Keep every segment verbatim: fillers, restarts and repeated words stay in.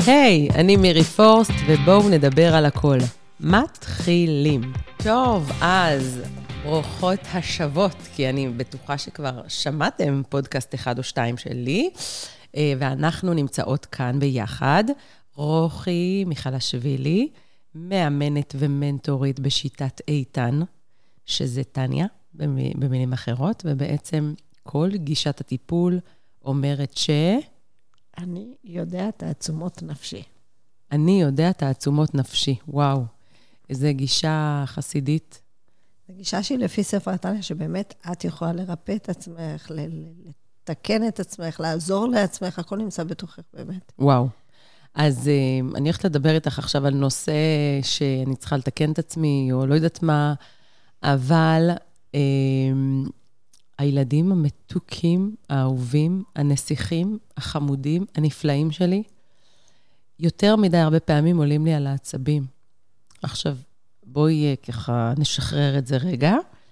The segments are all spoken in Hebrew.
היי, אני מירי פורסט, ובואו נדבר על הכל. מתחילים. טוב, אז ברוכות השבות, כי אני בטוחה שכבר שמעתם פודקאסט אחד או שתיים שלי, ואנחנו נמצאות כאן ביחד. רוחי מיכלשווילי, מאמנת ומנטורית בשיטת איתן, שזה טניה, במילים אחרות, ובעצם כל גישת הטיפול אומרת ש... אני יודע תעצומות נפשי. אני יודע תעצומות נפשי, וואו. איזו גישה חסידית. זו גישה שהיא לפי ספר התניא, שבאמת את יכולה לרפא את עצמך, לתקן את עצמך, לעזור לעצמך, הכל נמצא בתוכך באמת. וואו. אז אני הולכת לדבר איתך עכשיו על נושא שאני צריכה לתקן את עצמי, או לא יודעת מה, אבל אה, הילדים המתוקים, האהובים, הנסיכים, החמודים, הנפלאים שלי, יותר מדי הרבה פעמים עולים לי על העצבים. עכשיו, בואי ככה נשחרר את זה רגע.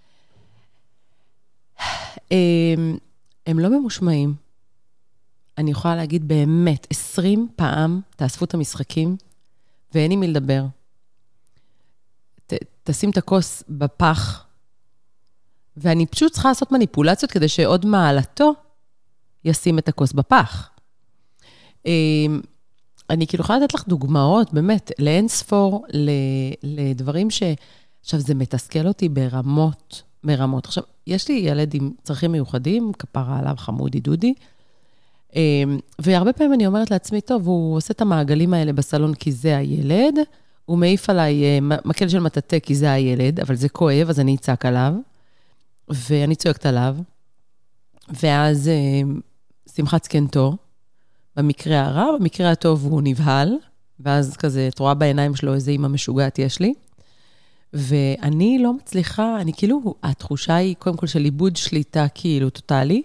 הם, הם לא ממושמעים. אני יכולה להגיד באמת, עשרים פעם תאספו את המשחקים, ואין עם מי לדבר. ת, תשים את הכוס בפח, ואני פשוט צריכה לעשות מניפולציות, כדי שעוד מעלתו ישים את הכוס בפח. אני כאילו יכולה לתת לך דוגמאות, באמת, לאין ספור, לדברים ש... עכשיו, זה מתסכל אותי ברמות, ברמות. עכשיו, יש לי ילד עם צרכים מיוחדים, כפרה עליו חמודי דודי, והרבה פעמים אני אומרת לעצמי, טוב, הוא עושה את המעגלים האלה בסלון כי זה הילד, הוא מעיף עליי מקל של מטאטא כי זה הילד, אבל זה כואב, אז אני אצעק עליו, ואני צועקת עליו, ואז שמחת זקנתו, במקרה הרע, במקרה הטוב הוא נבהל, ואז כזה, את רואה בעיניים שלו איזה אימא משוגעת יש לי, ואני לא מצליחה, אני כאילו, התחושה היא קודם כל של איבוד שליטה כאילו טוטלי,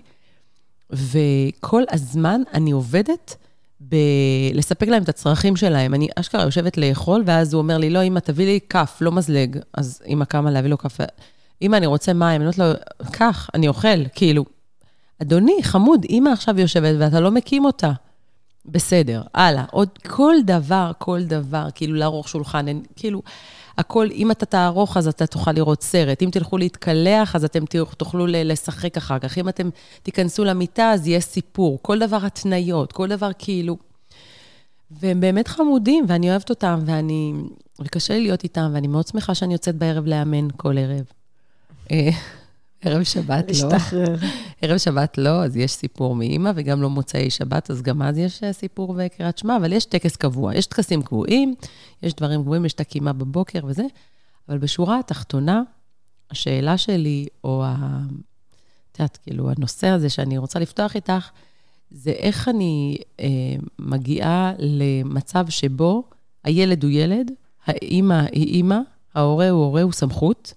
וכל הזמן אני עובדת ב- לספק להם את הצרכים שלהם. אני אשכרה יושבת לאכול, ואז הוא אומר לי, לא, אמא, תביא לי כף, לא מזלג. אז אמא קמה להביא לו כף. אמא, אני רוצה מים, אני אומרת לו, כך, אני אוכל, כאילו. אדוני, חמוד, אמא עכשיו יושבת, ואתה לא מקים אותה. בסדר, הלאה. עוד כל דבר, כל דבר, כאילו לערוך שולחן, כאילו, הכל, אם אתה תערוך, אז אתה תוכל לראות סרט. אם תלכו להתקלח, אז אתם תוכלו לשחק אחר כך. אם אתם תיכנסו למיטה, אז יהיה סיפור. כל דבר התניות, כל דבר כאילו. והם באמת חמודים, ואני אוהבת אותם, ואני... וקשה לי להיות איתם, ואני מאוד שמחה שאני יוצאת בערב לאמן כל ערב. ערב שבת לא. להשתחרר. ערב שבת לא, אז יש סיפור מאמא, וגם לא מוצאי שבת, אז גם אז יש סיפור וקריאת שמע, אבל יש טקס קבוע, יש טקסים קבועים, יש דברים קבועים, יש תקימה בבוקר וזה, אבל בשורה התחתונה, השאלה שלי, או ה... תעת, כאילו, הנושא הזה שאני רוצה לפתוח איתך, זה איך אני אה, מגיעה למצב שבו הילד הוא ילד, האמא היא אמא, ההורה הוא הורה, הוא סמכות,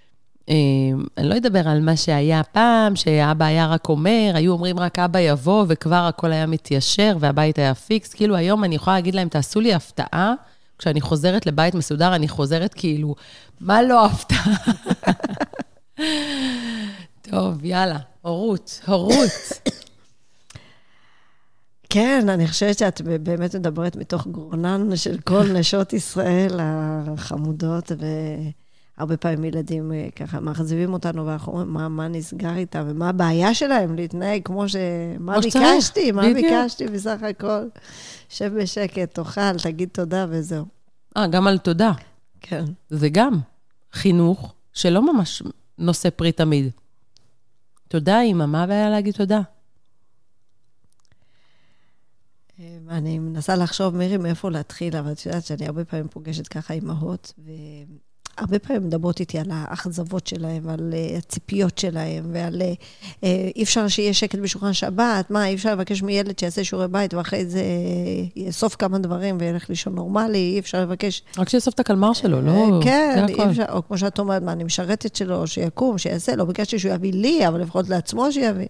אני לא אדבר על מה שהיה פעם, שאבא היה רק אומר, היו אומרים רק אבא יבוא, וכבר הכל היה מתיישר, והבית היה פיקס. כאילו היום אני יכולה להגיד להם, תעשו לי הפתעה, כשאני חוזרת לבית מסודר, אני חוזרת כאילו, מה לא הפתעה? טוב, יאללה, הורות, הורות. כן, אני חושבת שאת באמת מדברת מתוך גרונן של כל נשות ישראל החמודות, ו... הרבה פעמים ילדים ככה מחזיבים אותנו, ואנחנו אומרים, מה, מה נסגר איתם, ומה הבעיה שלהם להתנהג, כמו ש... מה ביקשתי, מה ביקשתי בסך הכל. שב בשקט, תאכל, תגיד תודה וזהו. אה, גם על תודה. כן. זה גם חינוך שלא ממש נושא פרי תמיד. תודה, אמא, מה הבעיה להגיד תודה? אני מנסה לחשוב, מירי, מאיפה להתחיל, אבל את יודעת שאני הרבה פעמים פוגשת ככה אימהות, ו... הרבה פעמים מדברות איתי על האכזבות שלהם, על הציפיות שלהם, ועל אי אפשר שיהיה שקט בשולחן שבת, מה, אי אפשר לבקש מילד שיעשה שיעורי בית, ואחרי זה יאסוף כמה דברים וילך לישון נורמלי, אי אפשר לבקש... רק שיאסוף את הקלמר שלו, לא... כן, אי אפשר, או כמו שאת אומרת, מה, אני משרתת שלו, שיקום, שיעשה, לא ביקשתי שהוא יביא לי, אבל לפחות לעצמו שיביא.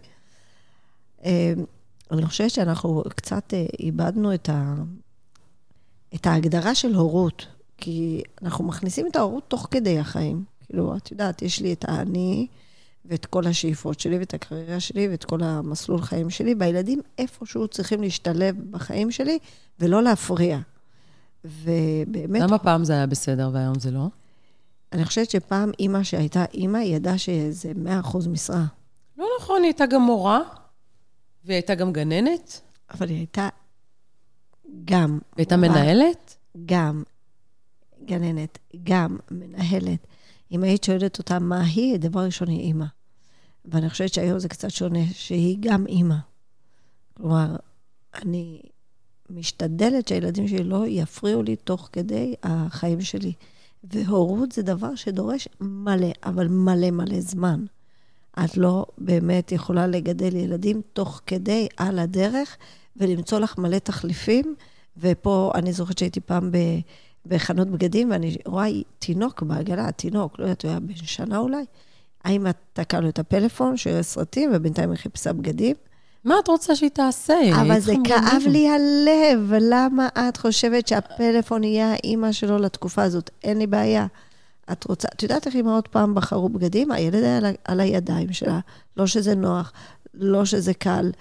אני חושבת שאנחנו קצת איבדנו את ה... את ההגדרה של הורות, כי אנחנו מכניסים את ההורות תוך כדי החיים. כאילו, את יודעת, יש לי את האני, ואת כל השאיפות שלי, ואת הקריירה שלי, ואת כל המסלול חיים שלי, והילדים איפשהו צריכים להשתלב בחיים שלי, ולא להפריע. ובאמת... למה פעם זה היה בסדר והיום זה לא? אני חושבת שפעם אימא שהייתה אימא, היא ידעה שזה מאה אחוז משרה. לא נכון, היא הייתה גם מורה, והיא הייתה גם גננת. אבל היא הייתה גם... הייתה מנהלת? גם גננת, גם מנהלת. אם היית שואלת אותה מה היא, דבר ראשון היא אימא. ואני חושבת שהיום זה קצת שונה, שהיא גם אימא. כלומר, אני משתדלת שהילדים שלי לא יפריעו לי תוך כדי החיים שלי. והורות זה דבר שדורש מלא, אבל מלא מלא זמן. את לא באמת יכולה לגדל ילדים תוך כדי על הדרך, ולמצוא לך מלא תחליפים, ופה אני זוכרת שהייתי פעם בחנות בגדים, ואני רואה תינוק בעגלה, תינוק, לא יודעת, הוא היה בן שנה אולי, האם את תקע לו את הפלאפון, שיראה סרטים, ובינתיים היא חיפשה בגדים? מה את רוצה שהיא תעשה? אבל זה כאב לי הלב, למה את חושבת שהפלאפון יהיה האמא שלו לתקופה הזאת? אין לי בעיה. את רוצה, את יודעת איך אמא עוד פעם בחרו בגדים? הילד היה על, על הידיים שלה, לא שזה נוח, לא שזה קל,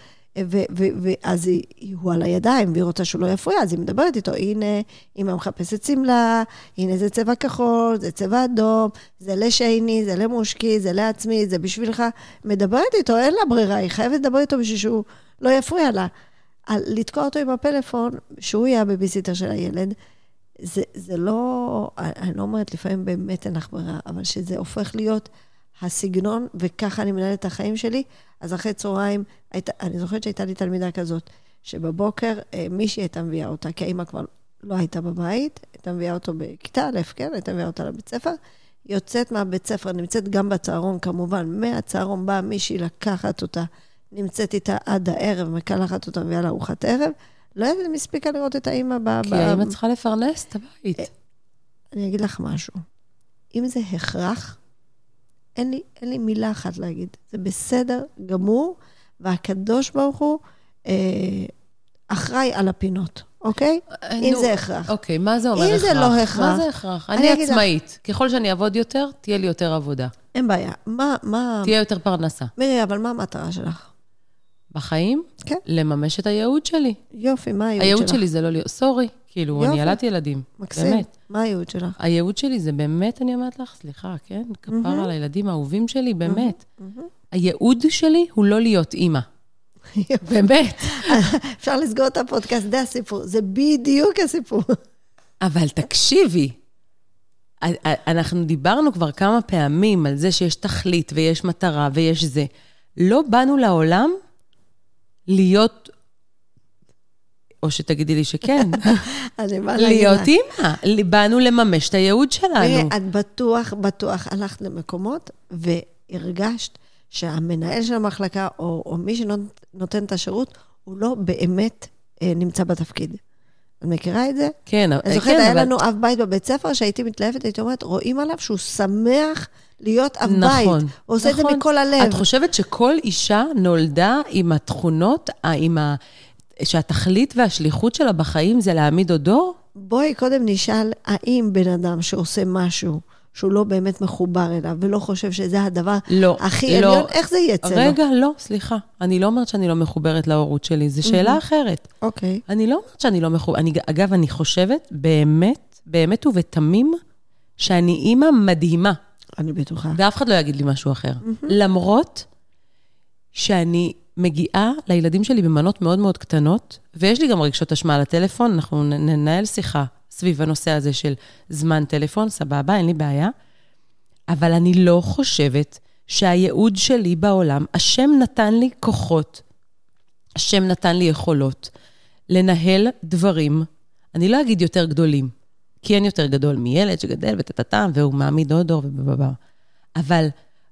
ואז הוא על הידיים, והיא רוצה שהוא לא יפריע, אז היא מדברת איתו, הנה, אמא מחפשת סמלה, הנה זה צבע כחול, זה צבע אדום, זה לשייני, זה למושקי, זה לעצמי, זה בשבילך, מדברת איתו, אין לה ברירה, היא חייבת לדבר איתו בשביל שהוא לא יפריע לה. על לתקוע אותו עם הפלאפון, שהוא יהיה בביסיטר של הילד, זה, זה לא, אני לא אומרת לפעמים באמת אין לך ברירה, אבל שזה הופך להיות הסגנון, וככה אני מנהלת את החיים שלי, אז אחרי צהריים, היית, אני זוכרת שהייתה לי תלמידה כזאת, שבבוקר מישהי הייתה מביאה אותה, כי האמא כבר לא הייתה בבית, הייתה מביאה אותו בכיתה א', כן? הייתה מביאה אותה לבית ספר, יוצאת מהבית ספר, נמצאת גם בצהרון כמובן, מהצהרון באה מישהי לקחת אותה, נמצאת איתה עד הערב, מקלחת אותה מביאה לארוחת ערב, לא יודעת אם הספיקה לראות את האמא ב... כי האמא צריכה לפרנס את הבית. אני אגיד לך משהו. אם זה הכרח, אין לי, אין לי מילה אחת להגיד. זה בסדר גמור, והקדוש ברוך הוא אה, אחראי על הפינות, אוקיי? אם זה הכרח. אוקיי, מה זה אומר הכרח? אם זה לא הכרח. מה זה הכרח? אני עצמאית. ככל שאני אעבוד יותר, תהיה לי יותר עבודה. אין בעיה. מה, מה... תהיה יותר פרנסה. מירי, אבל מה המטרה שלך? בחיים? כן. לממש את הייעוד שלי. יופי, מה הייעוד שלך? הייעוד שלי זה לא להיות, סורי, כאילו, אני ילדתי ילדים. מקסים. באמת. מה הייעוד שלך? הייעוד שלי זה באמת, אני אומרת לך, סליחה, כן? כפר על הילדים האהובים שלי, באמת. הייעוד שלי הוא לא להיות אימא. באמת. אפשר לסגור את הפודקאסט, זה הסיפור. זה בדיוק הסיפור. אבל תקשיבי, אנחנו דיברנו כבר כמה פעמים על זה שיש תכלית ויש מטרה ויש זה. לא באנו לעולם להיות, או שתגידי לי שכן, להיות אימא. באנו לממש את הייעוד שלנו. את בטוח, בטוח, הלכת למקומות והרגשת שהמנהל של המחלקה, או, או מי שנותן את השירות, הוא לא באמת אה, נמצא בתפקיד. את מכירה את זה? כן. אני זוכרת, כן, היה אבל... לנו אב בית בבית ספר, שהייתי מתלהבת, הייתי אומרת, רואים עליו שהוא שמח להיות אב נכון, בית. הוא עושה נכון. את זה מכל הלב. את חושבת שכל אישה נולדה עם התכונות, עם ה... שהתכלית והשליחות שלה בחיים זה להעמיד עוד דור? בואי קודם נשאל, האם בן אדם שעושה משהו, שהוא לא באמת מחובר אליו, ולא חושב שזה הדבר לא, הכי לא. עליון, איך זה יצא לו? רגע, לא, סליחה. אני לא אומרת שאני לא מחוברת להורות שלי, זו שאלה אחרת. אוקיי. אני לא אומרת שאני לא מחוברת. אני, אגב, אני חושבת באמת, באמת ובתמים, שאני אימא מדהימה. אני בטוחה. ואף אחד לא יגיד לי משהו אחר. למרות שאני מגיעה לילדים שלי במנות מאוד מאוד קטנות, ויש לי גם רגשות אשמה על הטלפון, אנחנו ננהל שיחה סביב הנושא הזה של זמן טלפון, סבבה, אין לי בעיה, אבל אני לא חושבת שהייעוד שלי בעולם, השם נתן לי כוחות, השם נתן לי יכולות, לנהל דברים, אני לא אגיד יותר גדולים, כי אין יותר גדול מילד שגדל ותתתם, והוא מעמיד עוד דור ובבבר, אבל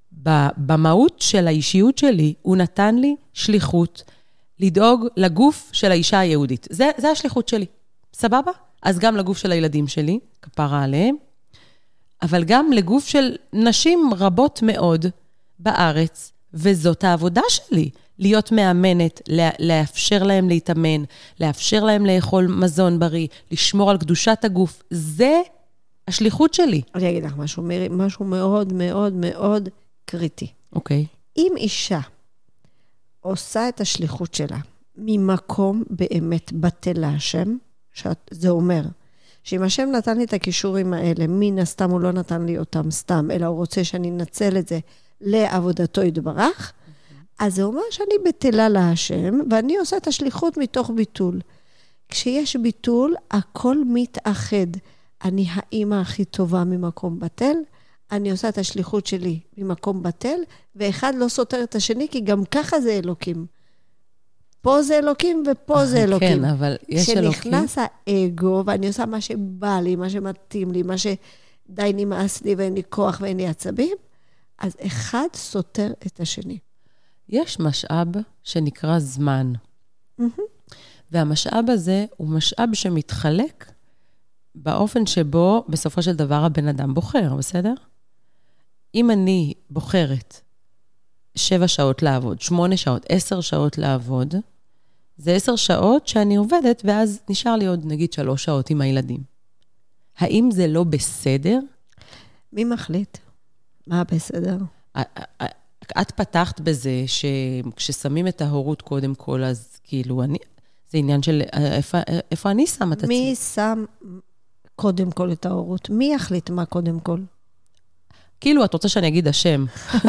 במהות של האישיות שלי, הוא נתן לי שליחות לדאוג לגוף של האישה היהודית. זה, זה השליחות שלי. סבבה? אז גם לגוף של הילדים שלי, כפרה עליהם, אבל גם לגוף של נשים רבות מאוד בארץ, וזאת העבודה שלי, להיות מאמנת, לאפשר להם להתאמן, לאפשר להם לאכול מזון בריא, לשמור על קדושת הגוף. זה השליחות שלי. אני אגיד לך משהו, מירי, משהו מאוד מאוד מאוד קריטי. אוקיי. אם אישה עושה את השליחות שלה ממקום באמת בטל להשם, זה אומר שאם השם נתן לי את הכישורים האלה, מן הסתם הוא לא נתן לי אותם סתם, אלא הוא רוצה שאני אנצל את זה לעבודתו יתברך, אז זה אומר שאני בטלה להשם, ואני עושה את השליחות מתוך ביטול. כשיש ביטול, הכל מתאחד. אני האמא הכי טובה ממקום בטל, אני עושה את השליחות שלי ממקום בטל, ואחד לא סותר את השני, כי גם ככה זה אלוקים. פה זה אלוקים ופה זה אלוקים. כן, אבל יש אלוקים. כשנכנס האגו, ואני עושה מה שבא לי, מה שמתאים לי, מה שדי נמאס לי ואין לי כוח ואין לי עצבים, אז אחד סותר את השני. יש משאב שנקרא זמן. והמשאב הזה הוא משאב שמתחלק באופן שבו בסופו של דבר הבן אדם בוחר, בסדר? אם אני בוחרת שבע שעות לעבוד, שמונה שעות, עשר שעות לעבוד, זה עשר שעות שאני עובדת, ואז נשאר לי עוד נגיד שלוש שעות עם הילדים. האם זה לא בסדר? מי מחליט? מה בסדר? את פתחת בזה שכששמים את ההורות קודם כל, אז כאילו אני, זה עניין של איפה, איפה אני שם את עצמי? מי שם קודם כל את ההורות? מי יחליט מה קודם כל? כאילו, את רוצה שאני אגיד השם.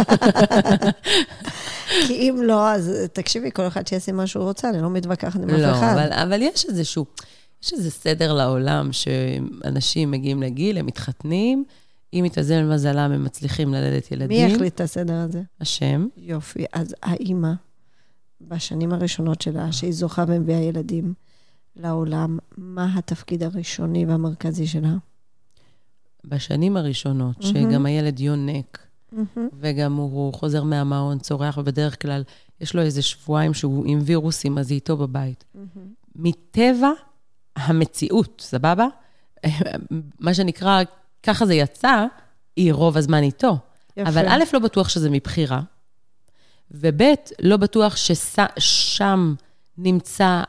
כי אם לא, אז תקשיבי, כל אחד שיעשה מה שהוא רוצה, אני לא מתווכחת עם אף אחד. לא, אבל, אבל יש איזשהו, יש איזה סדר לעולם שאנשים מגיעים לגיל, הם מתחתנים, אם מתאזן מזלם, הם מצליחים ללדת ילדים. מי יחליט את הסדר הזה? השם. יופי, אז האמא, בשנים הראשונות שלה, שהיא זוכה ומביאה ילדים לעולם, מה התפקיד הראשוני והמרכזי שלה? בשנים הראשונות, mm-hmm. שגם הילד יונק, mm-hmm. וגם הוא חוזר מהמעון, צורח, ובדרך כלל יש לו איזה שבועיים שהוא עם וירוסים, אז היא איתו בבית. Mm-hmm. מטבע המציאות, סבבה? מה שנקרא, ככה זה יצא, היא רוב הזמן איתו. יפה. אבל א', לא בטוח שזה מבחירה, וב', לא בטוח ששם נמצא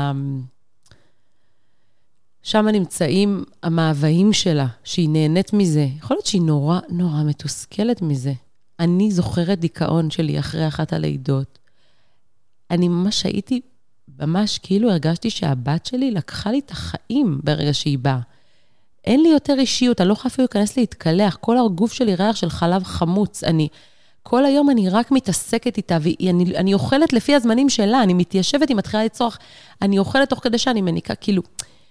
שם נמצאים המאוויים שלה, שהיא נהנית מזה. יכול להיות שהיא נורא, נורא מתוסכלת מזה. אני זוכרת דיכאון שלי אחרי אחת הלידות. אני ממש הייתי, ממש כאילו הרגשתי שהבת שלי לקחה לי את החיים ברגע שהיא באה. אין לי יותר אישיות, אני לא יכולה אפילו להיכנס להתקלח. כל הגוף שלי ריח של חלב חמוץ. אני, כל היום אני רק מתעסקת איתה, ואני אני אוכלת לפי הזמנים שלה, אני מתיישבת, היא מתחילה לצורך, אני אוכלת תוך כדי שאני מניקה, כאילו,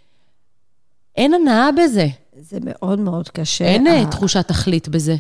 אין הנאה בזה. זה מאוד מאוד קשה. אין ה... תחושת תכלית בזה.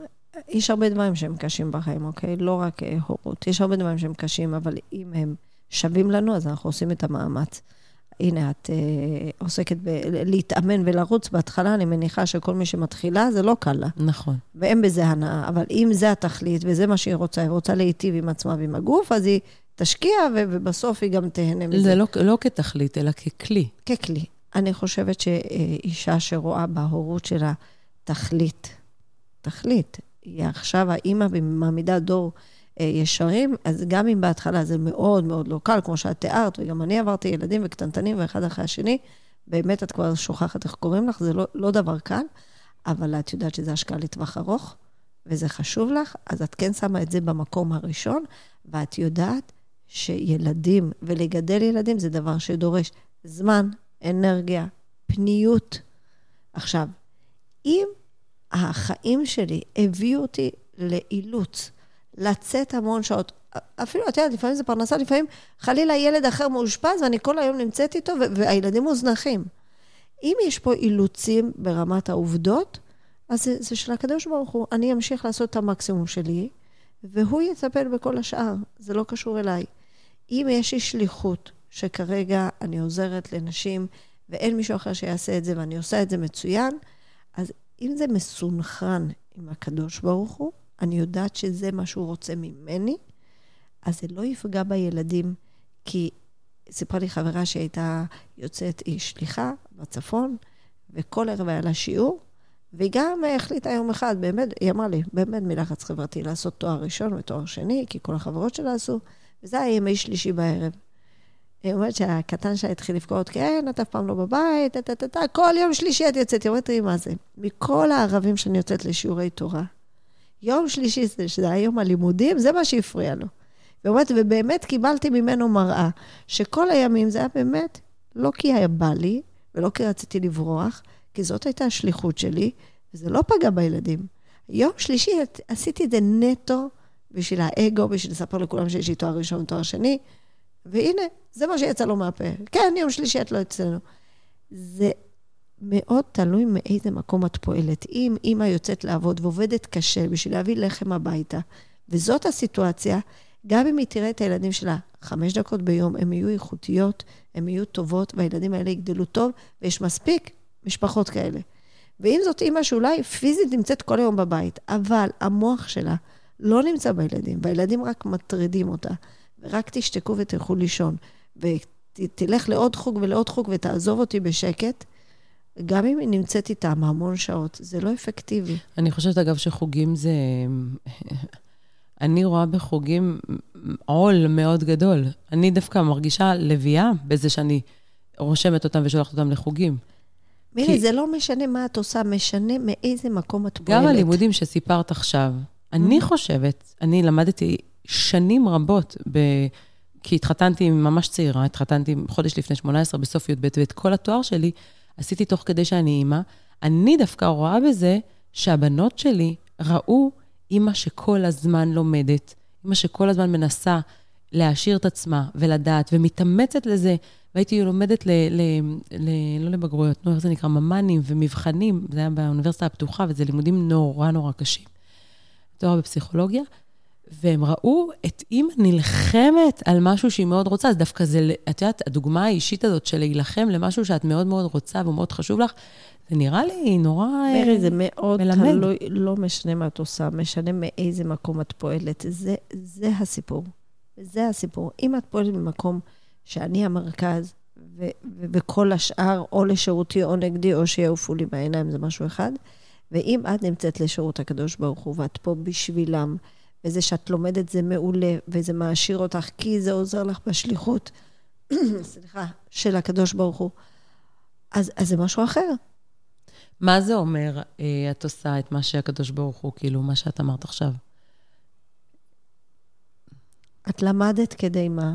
יש הרבה דברים שהם קשים בחיים, אוקיי? לא רק הורות. יש הרבה דברים שהם קשים, אבל אם הם שווים לנו, אז אנחנו עושים את המאמץ. הנה, את אה, עוסקת בלהתאמן ולרוץ בהתחלה, אני מניחה שכל מי שמתחילה, זה לא קל לה. נכון. ואין בזה הנאה, אבל אם זה התכלית, וזה מה שהיא רוצה, היא רוצה להיטיב עם עצמה ועם הגוף, אז היא תשקיע, ובסוף היא גם תהנה מזה. זה לא, לא כתכלית, אלא ככלי. ככלי. אני חושבת שאישה שרואה בהורות שלה תכלית, תכלית, היא עכשיו האמא במעמידה דור ישרים, אז גם אם בהתחלה זה מאוד מאוד לא קל, כמו שאת תיארת, וגם אני עברתי ילדים וקטנטנים ואחד אחרי השני, באמת את כבר שוכחת איך קוראים לך, זה לא, לא דבר קל, אבל את יודעת שזה השקעה לטווח ארוך, וזה חשוב לך, אז את כן שמה את זה במקום הראשון, ואת יודעת שילדים ולגדל ילדים זה דבר שדורש זמן, אנרגיה, פניות. עכשיו, אם החיים שלי הביאו אותי לאילוץ, לצאת המון שעות, אפילו, את יודעת, לפעמים זה פרנסה, לפעמים חלילה ילד אחר מאושפז, ואני כל היום נמצאת איתו, והילדים מוזנחים. אם יש פה אילוצים ברמת העובדות, אז זה, זה של הקדוש ברוך הוא. אני אמשיך לעשות את המקסימום שלי, והוא יטפל בכל השאר. זה לא קשור אליי. אם יש לי שליחות, שכרגע אני עוזרת לנשים, ואין מישהו אחר שיעשה את זה, ואני עושה את זה מצוין, אז אם זה מסונכרן עם הקדוש ברוך הוא, אני יודעת שזה מה שהוא רוצה ממני, אז זה לא יפגע בילדים, כי סיפרה לי חברה שהייתה יוצאת, היא שליחה בצפון, וכל ערב היה לה שיעור, והיא גם החליטה יום אחד, באמת, היא אמרה לי, באמת מלחץ חברתי, לעשות תואר ראשון ותואר שני, כי כל החברות שלה עשו, וזה היה ימי שלישי בערב. היא אומרת שהקטן שלה התחיל לפקורת, כן, אתה אף פעם לא בבית, אתה, אתה, אתה, כל יום שלישי את יוצאת, היא אומרת לי מה זה. מכל הערבים שאני יוצאת לשיעורי תורה, יום שלישי, שזה היום הלימודים, זה מה שהפריע לו. ובאמת, ובאמת קיבלתי ממנו מראה, שכל הימים זה היה באמת, לא כי היה בא לי, ולא כי רציתי לברוח, כי זאת הייתה השליחות שלי, וזה לא פגע בילדים. יום שלישי עשיתי את זה נטו, בשביל האגו, בשביל לספר לכולם שיש לי תואר ראשון, תואר שני, והנה, זה מה שיצא לו מהפה. כן, יום שלישי את לא אצלנו. זה מאוד תלוי מאיזה מקום את פועלת. אם אמא יוצאת לעבוד ועובדת קשה בשביל להביא לחם הביתה, וזאת הסיטואציה, גם אם היא תראה את הילדים שלה חמש דקות ביום, הם יהיו איכותיות, הם יהיו טובות, והילדים האלה יגדלו טוב, ויש מספיק משפחות כאלה. ואם זאת אמא שאולי פיזית נמצאת כל היום בבית, אבל המוח שלה לא נמצא בילדים, והילדים רק מטרידים אותה, ורק תשתקו ותלכו לישון, ותלך לעוד חוג ולעוד חוג ותעזוב אותי בשקט, גם אם היא נמצאת איתם המון שעות, זה לא אפקטיבי. אני חושבת, אגב, שחוגים זה... אני רואה בחוגים עול מאוד גדול. אני דווקא מרגישה לביאה בזה שאני רושמת אותם ושולחת אותם לחוגים. מירי, כי... זה לא משנה מה את עושה, משנה מאיזה מקום את פועלת. גם הלימודים שסיפרת עכשיו, אני חושבת, אני למדתי שנים רבות, ב... כי התחתנתי ממש צעירה, התחתנתי חודש לפני שמונה עשרה בסוף י"ב, ואת כל התואר שלי עשיתי תוך כדי שאני אימא. אני דווקא רואה בזה שהבנות שלי ראו אימא שכל הזמן לומדת, אימא שכל הזמן מנסה להשאיר את עצמה ולדעת, ומתאמצת לזה, והייתי לומדת ל... ל... ל... לא לבגרויות, נו, איך זה נקרא, ממנים ומבחנים, זה היה באוניברסיטה הפתוחה, וזה לימודים נורא נורא קשים. תואר בפסיכולוגיה, והם ראו את אימא נלחמת על משהו שהיא מאוד רוצה, אז דווקא זה, את יודעת, הדוגמה האישית הזאת של להילחם למשהו שאת מאוד מאוד רוצה ומאוד חשוב לך, זה נראה לי נורא מלמד. מרי, זה מאוד תלוי, לא משנה מה את עושה, משנה מאיזה מקום את פועלת. זה, זה הסיפור. זה הסיפור. אם את פועלת במקום שאני המרכז, ו- וכל השאר, או לשירותי או נגדי, או שיעופו לי בעיניים, זה משהו אחד, ואם את נמצאת לשירות הקדוש ברוך הוא, ואת פה בשבילם, וזה שאת לומדת זה מעולה, וזה מעשיר אותך, כי זה עוזר לך בשליחות, סליחה, של הקדוש ברוך הוא, אז, אז זה משהו אחר. מה זה אומר, את עושה את מה שהקדוש ברוך הוא, כאילו, מה שאת אמרת עכשיו? את למדת כדי מה?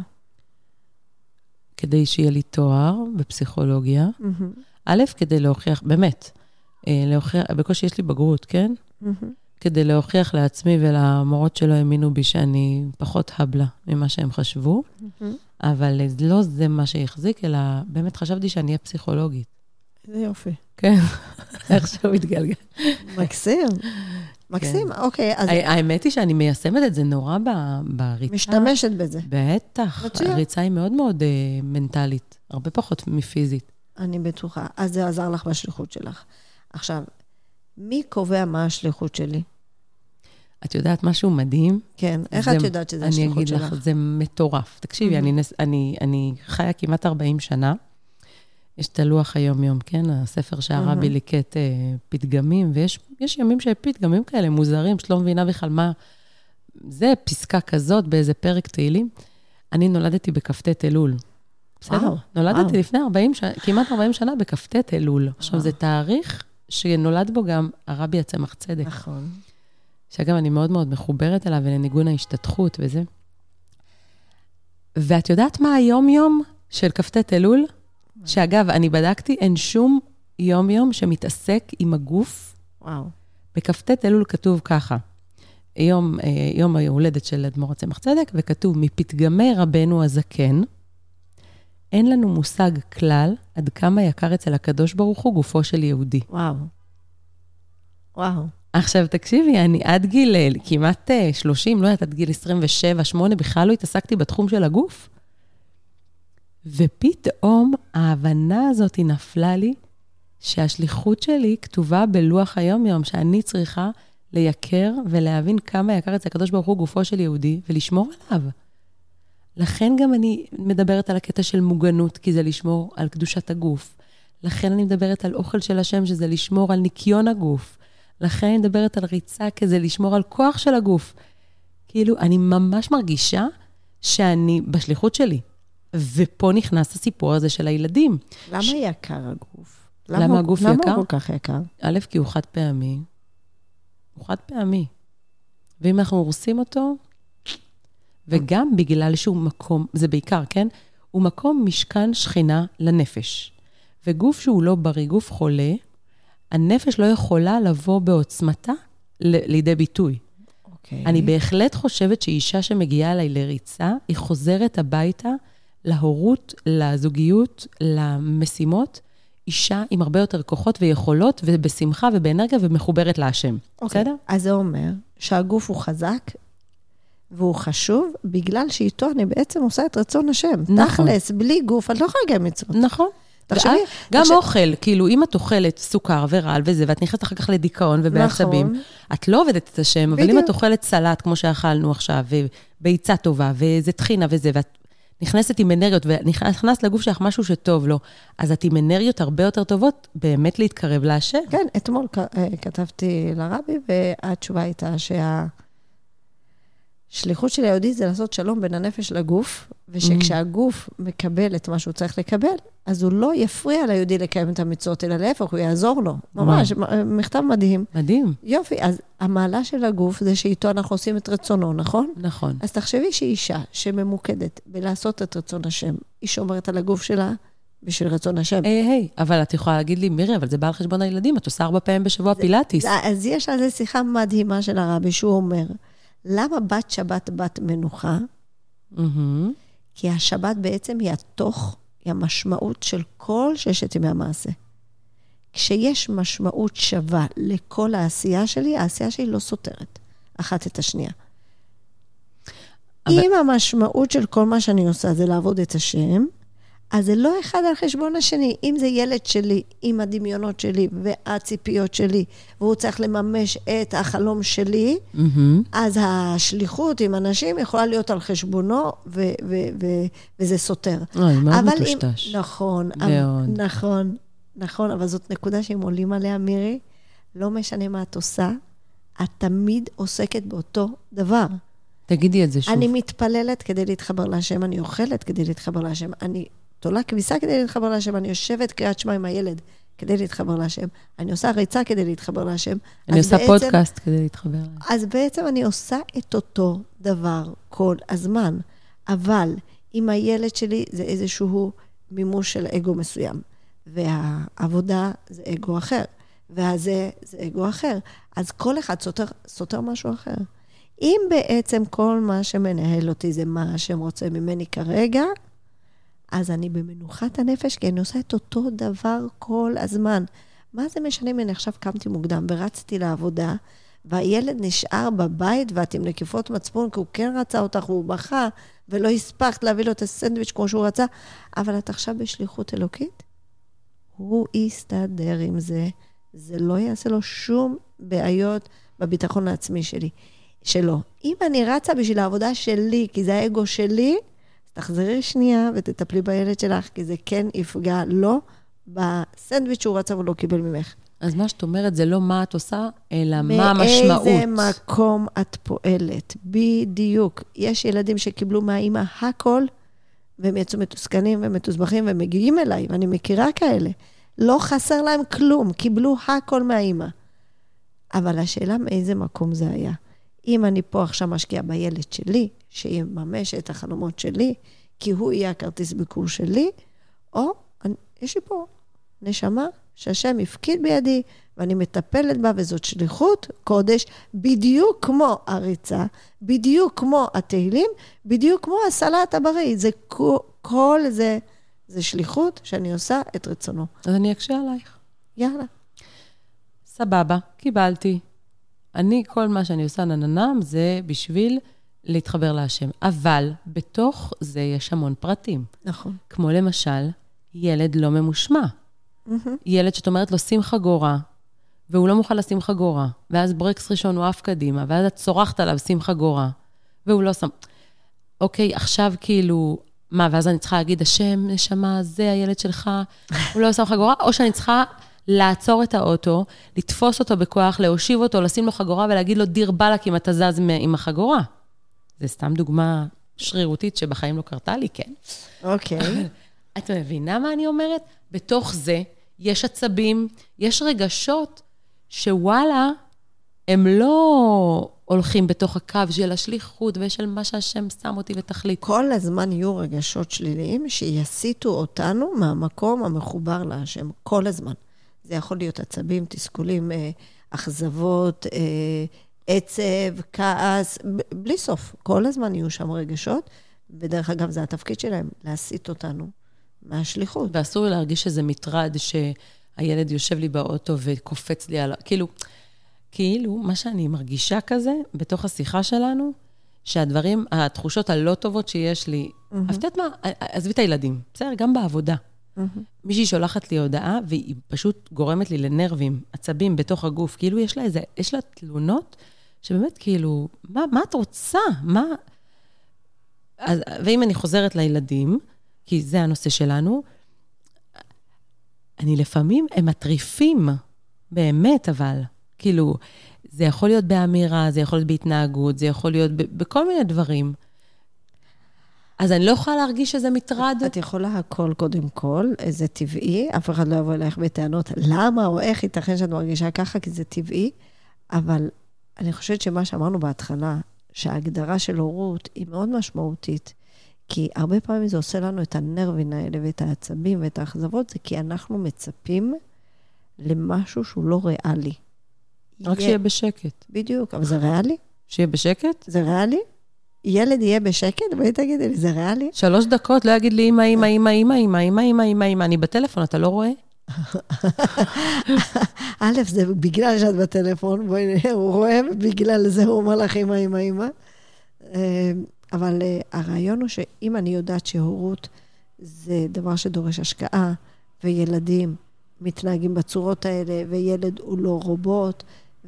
כדי שיהיה לי תואר בפסיכולוגיה. א', כדי להוכיח, באמת, להוכיח, בקושי יש לי בגרות, כן? כדי להוכיח לעצמי ולמורות שלא האמינו בי שאני פחות הבלה ממה שהם חשבו, אבל לא זה מה שהחזיק, אלא באמת חשבתי שאני אהיה פסיכולוגית. זה יופי. כן, עכשיו מתגלגל. מקסים. מקסים, אוקיי. האמת היא שאני מיישמת את זה נורא בריצה. משתמשת בזה. בטח. הריצה היא מאוד מאוד מנטלית, הרבה פחות מפיזית. אני בטוחה. אז זה עזר לך בשליחות שלך. עכשיו, מי קובע מה השליחות שלי? את יודעת משהו מדהים? כן, איך את יודעת שזה השליחות שלך? אני אגיד לך, זה מטורף. תקשיבי, אני חיה כמעט ארבעים שנה, יש את הלוח היום-יום, כן? הספר שהרבי ליקט פתגמים, ויש ימים שפתגמים כאלה מוזרים, שלא מבינה בכלל מה... זה פסקה כזאת באיזה פרק תהילים. אני נולדתי בכ"ט אלול. בסדר? נולדתי לפני ארבעים שנה, כמעט ארבעים שנה בכ"ט אלול. עכשיו, זה תאריך שנולד בו גם הרבי הצמח צדק. נכון. שאגב, אני מאוד מאוד מחוברת אליו ולניגון ההשתתחות וזה. ואת יודעת מה היום-יום של כ"ט אלול? שאגב, אני בדקתי, אין שום יום-יום שמתעסק עם הגוף. וואו. בכ"ט אלול כתוב ככה, יום, יום ההולדת של אדמו"ר הצמח צדק, וכתוב, מפתגמי רבנו הזקן, אין לנו מושג כלל עד כמה יקר אצל הקדוש ברוך הוא גופו של יהודי. וואו. וואו. עכשיו, תקשיבי, אני עד גיל כמעט שלושים, לא יודעת, עד גיל עשרים ושבע, שמונה, בכלל לא התעסקתי בתחום של הגוף. ופתאום ההבנה הזאת היא נפלה לי, שהשליחות שלי כתובה בלוח היום-יום, שאני צריכה לייקר ולהבין כמה יקר אצל הקדוש ברוך הוא גופו של יהודי, ולשמור עליו. לכן גם אני מדברת על הקטע של מוגנות, כי זה לשמור על קדושת הגוף. לכן אני מדברת על אוכל של השם, שזה לשמור על ניקיון הגוף. לכן אני מדברת על ריצה, כי זה לשמור על כוח של הגוף. כאילו, אני ממש מרגישה שאני בשליחות שלי. ופה נכנס הסיפור הזה של הילדים. למה ש... יקר הגוף? למה, למה הגוף למה יקר? למה הוא כל כך יקר? א', כי הוא חד פעמי. הוא חד פעמי. ואם אנחנו הורסים אותו, וגם בגלל שהוא מקום, זה בעיקר, כן? הוא מקום משכן שכינה לנפש. וגוף שהוא לא בריא, גוף חולה, הנפש לא יכולה לבוא בעוצמתה לידי ביטוי. Okay. אני בהחלט חושבת שאישה שמגיעה אליי לריצה, היא חוזרת הביתה להורות, לזוגיות, למשימות, אישה עם הרבה יותר כוחות ויכולות, ובשמחה ובאנרגיה ומחוברת להשם. Okay. בסדר? אז זה אומר שהגוף הוא חזק, והוא חשוב, בגלל שאיתו אני בעצם עושה את רצון השם. נכון. תכלס, בלי גוף, את לא יכולה גם מצוות. נכון. תחשבי, גם תחשב... אוכל, כאילו, אם את אוכלת סוכר ורעל וזה, ואת נכנסת אחר כך לדיכאון ובעצבים, נכון. את לא עובדת את השם, בדיוק. אבל אם את אוכלת סלט, כמו שאכלנו עכשיו, וביצה טובה, וזה תחינה וזה, ואת נכנסת עם אנרגיות, ונכנס לגוף שלך משהו שטוב לו, אז את עם אנרגיות הרבה יותר טובות, באמת להתקרב להשם. כן, אתמול כתבתי לרבי, והתשובה הייתה שה... שליחות של היהודי זה לעשות שלום בין הנפש לגוף, ושכשהגוף מקבל את מה שהוא צריך לקבל, אז הוא לא יפריע ליהודי לקיים את המצוות, אלא להפך, הוא יעזור לו. ממש, מכתב מדהים. מדהים. יופי, אז המעלה של הגוף זה שאיתו אנחנו עושים את רצונו, נכון? נכון. אז תחשבי שאישה שממוקדת בלעשות את רצון השם, היא שומרת על הגוף שלה בשביל רצון השם. היי, היי, אבל את יכולה להגיד לי, מירי, אבל זה בא על חשבון הילדים, את עושה ארבע פעמים בשבוע פילאטיס. אז יש על זה שיחה מדהימה של הרבי, שהוא אומר, למה בת שבת בת מנוחה? Mm-hmm. כי השבת בעצם היא התוך, היא המשמעות של כל ששת ימי המעשה. כשיש משמעות שווה לכל העשייה שלי, העשייה שלי לא סותרת אחת את השנייה. אבל... אם המשמעות של כל מה שאני עושה זה לעבוד את השם, אז זה לא אחד על חשבון השני. אם זה ילד שלי, עם הדמיונות שלי והציפיות שלי, והוא צריך לממש את החלום שלי, mm-hmm. אז השליחות עם אנשים יכולה להיות על חשבונו, ו- ו- ו- וזה סותר. אוי, מה מטושטש. אם... נכון, מאוד. נכון, נכון, אבל זאת נקודה שהם עולים עליה, מירי, לא משנה מה את עושה, את תמיד עוסקת באותו דבר. תגידי את זה שוב. אני מתפללת כדי להתחבר להשם, אני אוכלת כדי להתחבר להשם, אני תולה כביסה כדי להתחבר להשם, אני יושבת קריאת שמע עם הילד כדי להתחבר להשם, אני עושה ריצה כדי להתחבר להשם. אני עושה בעצם, פודקאסט כדי להתחבר להשם. אז בעצם אני עושה את אותו דבר כל הזמן, אבל עם הילד שלי זה איזשהו מימוש של אגו מסוים, והעבודה זה אגו אחר, והזה זה אגו אחר, אז כל אחד סותר, סותר משהו אחר. אם בעצם כל מה שמנהל אותי זה מה שהם רוצה ממני כרגע, אז אני במנוחת הנפש, כי אני עושה את אותו דבר כל הזמן. מה זה משנה אם אני עכשיו קמתי מוקדם ורצתי לעבודה, והילד נשאר בבית ואת עם נקיפות מצפון, כי הוא כן רצה אותך והוא בכה, ולא הספקת להביא לו את הסנדוויץ' כמו שהוא רצה, אבל את עכשיו בשליחות אלוקית, הוא יסתדר עם זה, זה לא יעשה לו שום בעיות בביטחון העצמי שלי. שלא. אם אני רצה בשביל העבודה שלי, כי זה האגו שלי, תחזרי שנייה ותטפלי בילד שלך, כי זה כן יפגע לו בסנדוויץ' שהוא רצה ולא קיבל ממך. אז מה שאת אומרת זה לא מה את עושה, אלא מה המשמעות. באיזה מקום את פועלת. בדיוק. יש ילדים שקיבלו מהאימא הכל, והם יצאו מתוסכנים ומתוסבכים ומגיעים אליי, ואני מכירה כאלה. לא חסר להם כלום, קיבלו הכל מהאימא. אבל השאלה מאיזה מקום זה היה. אם אני פה עכשיו משקיעה בילד שלי, שיממש את החלומות שלי, כי הוא יהיה הכרטיס ביקור שלי, או אני, יש לי פה נשמה שהשם הפקיד בידי, ואני מטפלת בה, וזאת שליחות קודש, בדיוק כמו הריצה, בדיוק כמו התהילים, בדיוק כמו הסלט הבריא. זה כל זה, זה שליחות שאני עושה את רצונו. אז אני אקשה עלייך. יאללה. סבבה, קיבלתי. אני, כל מה שאני עושה נננם, זה בשביל להתחבר להשם. אבל בתוך זה יש המון פרטים. נכון. כמו למשל, ילד לא ממושמע. Mm-hmm. ילד שאת אומרת לו, שים חגורה, והוא לא מוכן לשים חגורה. ואז ברקס ראשון הוא אף קדימה, ואז את צורחת עליו, שים חגורה, והוא לא שם. אוקיי, עכשיו כאילו, מה, ואז אני צריכה להגיד, השם, נשמה, זה הילד שלך, הוא לא שם חגורה, או שאני צריכה לעצור את האוטו, לתפוס אותו בכוח, להושיב אותו, לשים לו חגורה ולהגיד לו, דיר בלק אם אתה זז עם החגורה. זה סתם דוגמה שרירותית שבחיים לא קרתה לי, כן. אוקיי. את מבינה מה אני אומרת? בתוך זה יש עצבים, יש רגשות שוואלה, הם לא הולכים בתוך הקו של השליחות ושל מה שהשם שם אותי בתכלית. כל הזמן יהיו רגשות שליליים שיסיטו אותנו מהמקום המחובר להשם, כל הזמן. זה יכול להיות עצבים, תסכולים, אכזבות, עצב, כעס, בלי סוף. כל הזמן יהיו שם רגשות, ודרך אגב זה התפקיד שלהם, להסיט אותנו מהשליחות. ואסור לי להרגיש שזה מטרד שהילד יושב לי באוטו וקופץ לי על... כאילו, כאילו, מה שאני מרגישה כזה, בתוך השיחה שלנו, שהדברים, התחושות הלא טובות שיש לי, mm-hmm. הפתעת מה, עזבי את הילדים, בסדר, גם בעבודה. Mm-hmm. מישהי שולחת לי הודעה, והיא פשוט גורמת לי לנרבים, עצבים בתוך הגוף, כאילו יש לה איזה, יש לה תלונות, שבאמת כאילו, מה, מה את רוצה? מה... אז, ואם אני חוזרת לילדים, כי זה הנושא שלנו, אני לפעמים, הם מטריפים, באמת, אבל, כאילו, זה יכול להיות באמירה, זה יכול להיות בהתנהגות, זה יכול להיות ב- בכל מיני דברים. אז אני לא יכולה להרגיש שזה מטרד. את יכולה הכל קודם כל, זה טבעי, אף אחד לא יבוא אליך בטענות, למה או איך ייתכן שאת מרגישה ככה, כי זה טבעי, אבל אני חושבת שמה שאמרנו בהתחלה, שההגדרה של הורות היא מאוד משמעותית, כי הרבה פעמים זה עושה לנו את הנרבין האלה, ואת העצבים ואת האכזבות, זה כי אנחנו מצפים למשהו שהוא לא ריאלי. רק שיהיה בשקט. בדיוק, אבל זה ריאלי? שיהיה בשקט? זה ריאלי? ילד יהיה בשקט? בואי תגידי לי, זה ריאלי? שלוש דקות, לא יגיד לי אמא, אמא, אמא, אמא, אמא, אמא, אמא, אמא, אמא, אני בטלפון, אתה לא רואה? א', זה בגלל שאת בטלפון, בואי נראה, הוא רואה, ובגלל זה הוא אומר לך אמא, אמא, אמא. אבל הרעיון הוא שאם אני יודעת שהורות זה דבר שדורש השקעה, וילדים מתנהגים בצורות האלה, וילד הוא לא רובוט,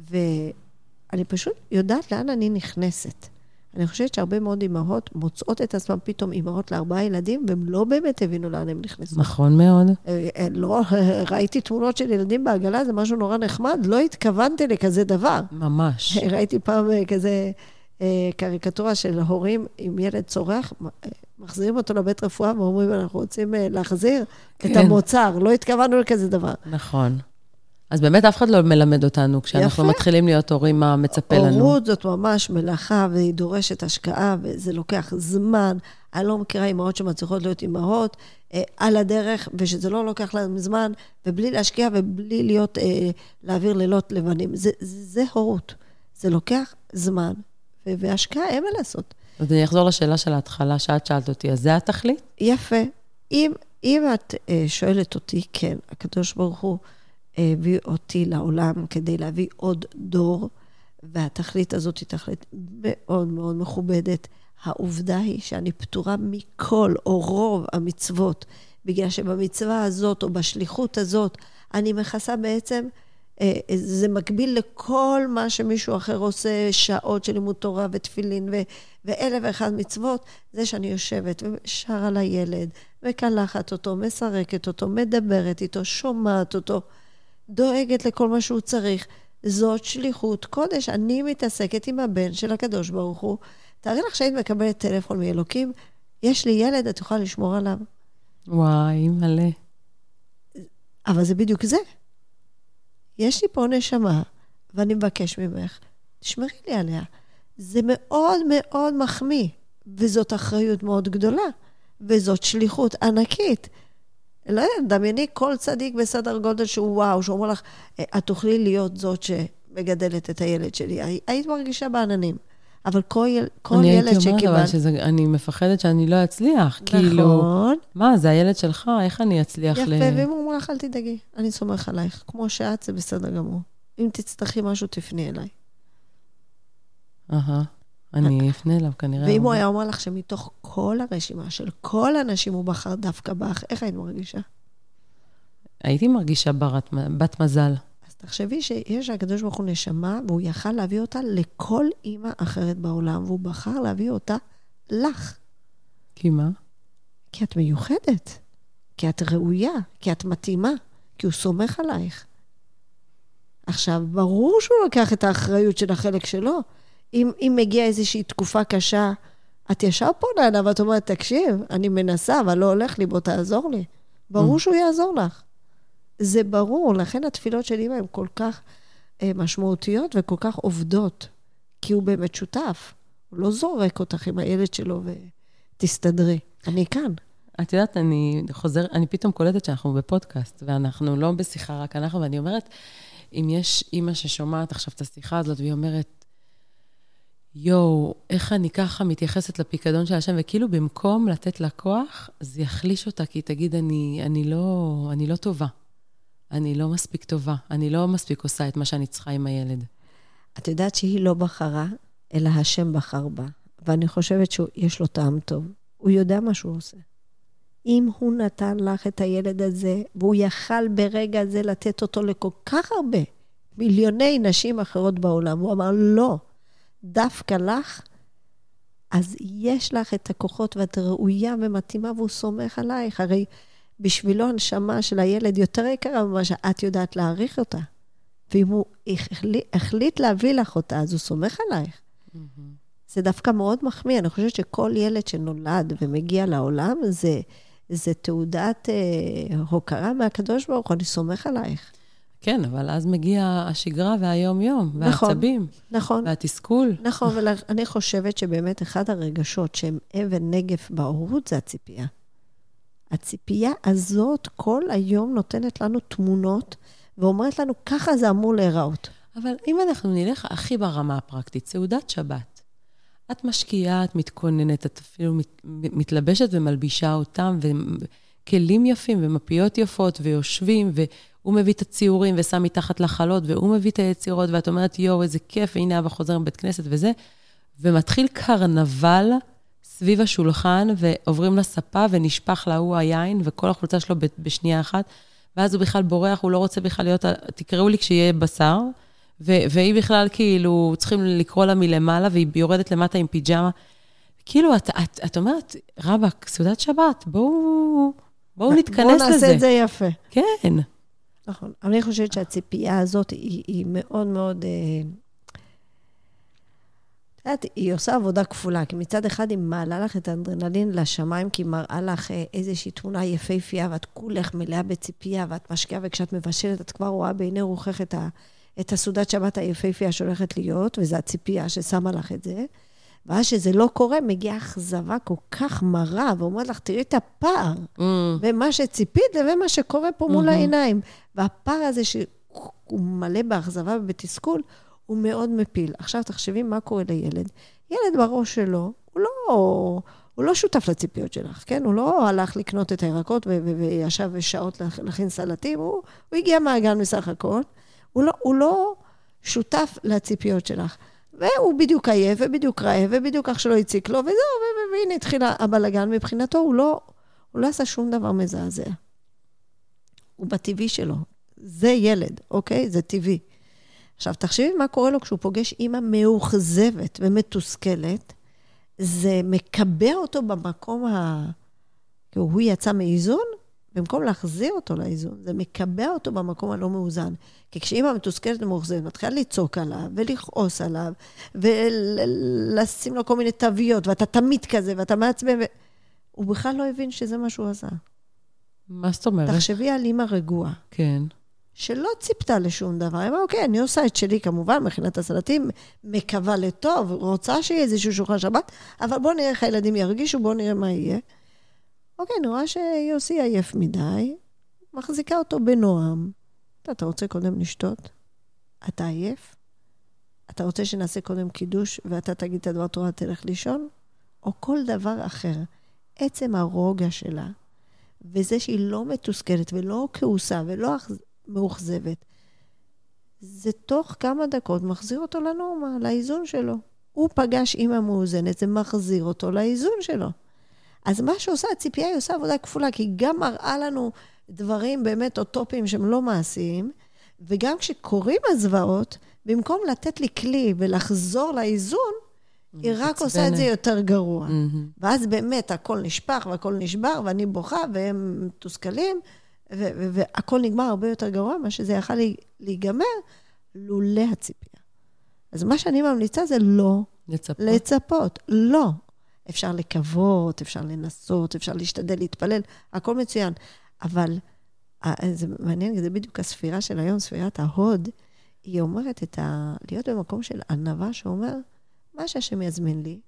ואני פשוט יודעת לאן אני נכנסת. אני חושבת שהרבה מאוד אמהות מוצאות את עצמם פתאום אמהות לארבעה ילדים, והם לא באמת הבינו לאן הם נכנסו. נכון מאוד. לא, ראיתי תמונות של ילדים בעגלה, זה משהו נורא נחמד, לא התכוונתי לכזה דבר. ממש. ראיתי פעם כזה קריקטורה של הורים עם ילד צורח, מחזירים אותו לבית רפואה, ואומרים, אנחנו רוצים להחזיר את המוצר, לא התכוונו לכזה דבר. נכון. אז באמת אף אחד לא מלמד אותנו, כשאנחנו יפה. מתחילים להיות הורים, מה מצפה לנו. הורות זאת ממש מלאכה, והיא דורשת השקעה, וזה לוקח זמן. אני לא מכירה אמהות שמצליחות להיות אמהות, אה, על הדרך, ושזה לא לוקח להם זמן, ובלי להשקיע, ובלי להיות, אה, להעביר לילות לבנים. זה, זה, זה הורות. זה לוקח זמן, ו- והשקעה אין מה לעשות. אז אני אחזור לשאלה של ההתחלה, שאת שאלת אותי, אז זה התכלית? יפה. אם, אם את אה, שואלת אותי, כן, הקדוש ברוך הוא, הביא אותי לעולם כדי להביא עוד דור, והתכלית הזאת היא תכלית מאוד מאוד מכובדת. העובדה היא שאני פטורה מכל או רוב המצוות, בגלל שבמצווה הזאת או בשליחות הזאת, אני מכסה בעצם, זה מקביל לכל מה שמישהו אחר עושה, שעות של לימוד תורה ותפילין ו- ואלף ואחד מצוות, זה שאני יושבת ושר על הילד, מקלחת אותו, מסרקת אותו, מדברת איתו, שומעת אותו, דואגת לכל מה שהוא צריך. זאת שליחות קודש. אני מתעסקת עם הבן של הקדוש ברוך הוא. תארי לך שהיית מקבלת טלפון מאלוקים, יש לי ילד, את יכולה לשמור עליו. וואי, מלא. אבל זה בדיוק זה. יש לי פה נשמה, ואני מבקש ממך, תשמרי לי עליה. זה מאוד מאוד מחמיא, וזאת אחריות מאוד גדולה, וזאת שליחות ענקית. לא יודע, דמייני כל צדיק בסדר גודל שהוא וואו, שהוא אומר לך, את תוכלי להיות זאת שמגדלת את הילד שלי. היית מרגישה בעננים. אבל כל, כל ילד שקיבל... אני הייתי אומרת, אבל אני מפחדת שאני לא אצליח. נכון. כאילו, מה, זה הילד שלך? איך אני אצליח יפה, ל... יפה, ואם הוא אומר לך, אל תדאגי, אני סומך עלייך. כמו שאת, זה בסדר גמור. אם תצטרכי משהו, תפני אליי. אהה. אני אפנה אליו כנראה. ואם הוא היה אומר לך שמתוך כל הרשימה של כל האנשים הוא בחר דווקא בך, איך היית מרגישה? הייתי מרגישה בת, בת מזל. אז תחשבי שיש הקדוש ברוך הוא נשמה, והוא יכל להביא אותה לכל אימא אחרת בעולם, והוא בחר להביא אותה לך. כי מה? כי את מיוחדת, כי את ראויה, כי את מתאימה, כי הוא סומך עלייך. עכשיו, ברור שהוא לוקח את האחריות של החלק שלו, אם, אם מגיעה איזושהי תקופה קשה, את ישר פונה אליו, ואת אומרת, תקשיב, אני מנסה, אבל לא הולך לי, בוא תעזור לי. ברור שהוא יעזור לך. זה ברור, לכן התפילות של אמא הן כל כך משמעותיות וכל כך עובדות, כי הוא באמת שותף. הוא לא זורק אותך עם הילד שלו ותסתדרי. אני כאן. את יודעת, אני חוזר, אני פתאום קולטת שאנחנו בפודקאסט, ואנחנו לא בשיחה רק אנחנו, ואני אומרת, אם יש אימא ששומעת עכשיו את השיחה הזאת, והיא אומרת, יואו, איך אני ככה מתייחסת לפיקדון של השם, וכאילו במקום לתת לה כוח, זה יחליש אותה, כי היא תגיד, אני, אני לא, אני לא טובה. אני לא מספיק טובה. אני לא מספיק עושה את מה שאני צריכה עם הילד. את יודעת שהיא לא בחרה, אלא השם בחר בה. ואני חושבת שיש לו טעם טוב. הוא יודע מה שהוא עושה. אם הוא נתן לך את הילד הזה, והוא יכל ברגע הזה לתת אותו לכל כך הרבה, מיליוני נשים אחרות בעולם, הוא אמר, לא, דווקא לך, אז יש לך את הכוחות ואת ראויה ומתאימה, והוא סומך עלייך. הרי בשבילו הנשמה של הילד יותר יקרה ממה שאת יודעת להעריך אותה. ואם הוא החליט, החליט להביא לך אותה, אז הוא סומך עלייך. Mm-hmm. זה דווקא מאוד מחמיא. אני חושבת שכל ילד שנולד ומגיע לעולם, זה, זה תעודת אה, הוקרה מהקדוש ברוך הוא, אני סומך עלייך. כן, אבל אז מגיע השגרה והיום-יום, והעצבים, נכון, והתסכול. נכון, ואני חושבת שבאמת אחד הרגשות שהם אבן נגף בהורות, זה הציפייה. הציפייה הזאת כל היום נותנת לנו תמונות, ואומרת לנו, ככה זה אמור להיראות. אבל אם אנחנו נלך הכי ברמה הפרקטית, סעודת שבת, את משקיעה, את מתכוננת, את אפילו מת, מתלבשת ומלבישה אותם, וכלים יפים ומפיות יפות, ויושבים, והוא מביא את הציורים ושם מתחת לחלות, והוא מביא את היצירות, ואת אומרת, יו, איזה כיף, והנה אבא חוזר מבית כנסת וזה, ומתחיל קרנבל סביב השולחן, ועוברים לספה, ונשפך לה הוא היין, וכל החולצה שלו בשנייה אחת, ואז הוא בכלל בורח, הוא לא רוצה בכלל להיות, תקראו לי כשיהיה בשר, והיא בכלל כאילו, צריכים לקרוא לה מלמעלה, והיא יורדת למטה עם פיג'מה. כאילו, את, את, את אומרת, רבק, סעודת שבת, בואו, בואו נתכנס לזה. בואו נעשה את זה יפה. כן. נכון. אני חושבת שהציפייה הזאת היא, היא מאוד מאוד, את יודעת, היא עושה עבודה כפולה, כי מצד אחד היא מעלה לך את האדרנלין לשמיים, כי היא מראה לך איזושהי תמונה יפהפייה, ואת כולך מלאה בציפייה, ואת משקיעה, וכשאת מבשלת, את כבר רואה בעיני רוחך את ה... את הסעודת שבת היפהפייה שהולכת להיות, וזו הציפייה ששמה לך את זה, ואז שזה לא קורה, מגיעה אכזבה כל כך מרה, ואומרת לך, תראי את הפער, mm. ומה שציפית לבין מה שקורה פה mm-hmm. מול העיניים. והפער הזה שהוא מלא באכזבה ובתסכול, הוא מאוד מפיל. עכשיו תחשבי מה קורה לילד. ילד בראש שלו, הוא לא, הוא לא שותף לציפיות שלך, כן? הוא לא הלך לקנות את הירקות, ו- ו- וישב שעות להכין סלטים, הוא, הוא הגיע מהגן בסך הכל, הוא לא, הוא לא שותף לציפיות שלך. והוא בדיוק עייף, ובדיוק רעב, ובדיוק אח שלו הציק לו, וזהו, והנה התחילה הבלגן. מבחינתו הוא לא, הוא לא עשה שום דבר מזעזע. הוא בטבעי שלו. זה ילד, אוקיי? זה טבעי. עכשיו, תחשבי מה קורה לו כשהוא פוגש אימא מאוכזבת ומתוסכלת, זה מקבע אותו במקום ה... כי הוא יצא מאיזון, במקום להחזיר אותו לאיזון, זה מקבע אותו במקום הלא מאוזן. כי כשאימא מתוסכלת ומאוכזבת, מתחילה לצעוק עליו, ולכעוס עליו, ולשים לו כל מיני תוויות, ואתה תמיד כזה, ואתה מעצבן, ו... הוא בכלל לא הבין שזה מה שהוא עשה. מה זאת אומרת? תחשבי על אימא רגועה. כן. שלא ציפתה לשום דבר. היא אמרה, אוקיי, אני עושה את שלי כמובן, מכינת הסלטים, מקווה לטוב, רוצה שיהיה איזשהו שולחן שבת, אבל בואו נראה איך הילדים ירגישו, בואו נראה מה יהיה. אוקיי, נראה שיוסי עייף מדי, מחזיקה אותו בנועם. אתה רוצה קודם לשתות? אתה עייף? אתה רוצה שנעשה קודם קידוש, ואתה תגיד את הדבר תורה, תלך לישון? או כל דבר אחר. עצם הרוגע שלה, וזה שהיא לא מתוסכלת, ולא כעוסה, ולא מאוכזבת, זה תוך כמה דקות מחזיר אותו לנורמה, לאיזון שלו. הוא פגש אימא מאוזנת, זה מחזיר אותו לאיזון שלו. אז מה שעושה הציפייה, היא עושה עבודה כפולה, כי היא גם מראה לנו דברים באמת אוטופיים שהם לא מעשיים, וגם כשקוראים הזוועות, במקום לתת לי כלי ולחזור לאיזון, היא רק עושה את זה יותר גרוע. ואז באמת הכל נשפך והכל נשבר, ואני בוכה והם מתוסכלים, והכל נגמר הרבה יותר גרוע, מה שזה יכול להיגמר, לולא הציפייה. אז מה שאני ממליצה זה לא לצפות. לא. אפשר לקוות, אפשר לנסות, אפשר להשתדל, להתפלל, הכל מצוין. אבל זה מעניין, זה בדיוק הספירה של היום, ספירת ההוד, היא אומרת את ה... להיות במקום של ענווה שאומר, מה שהשם יזמין לי,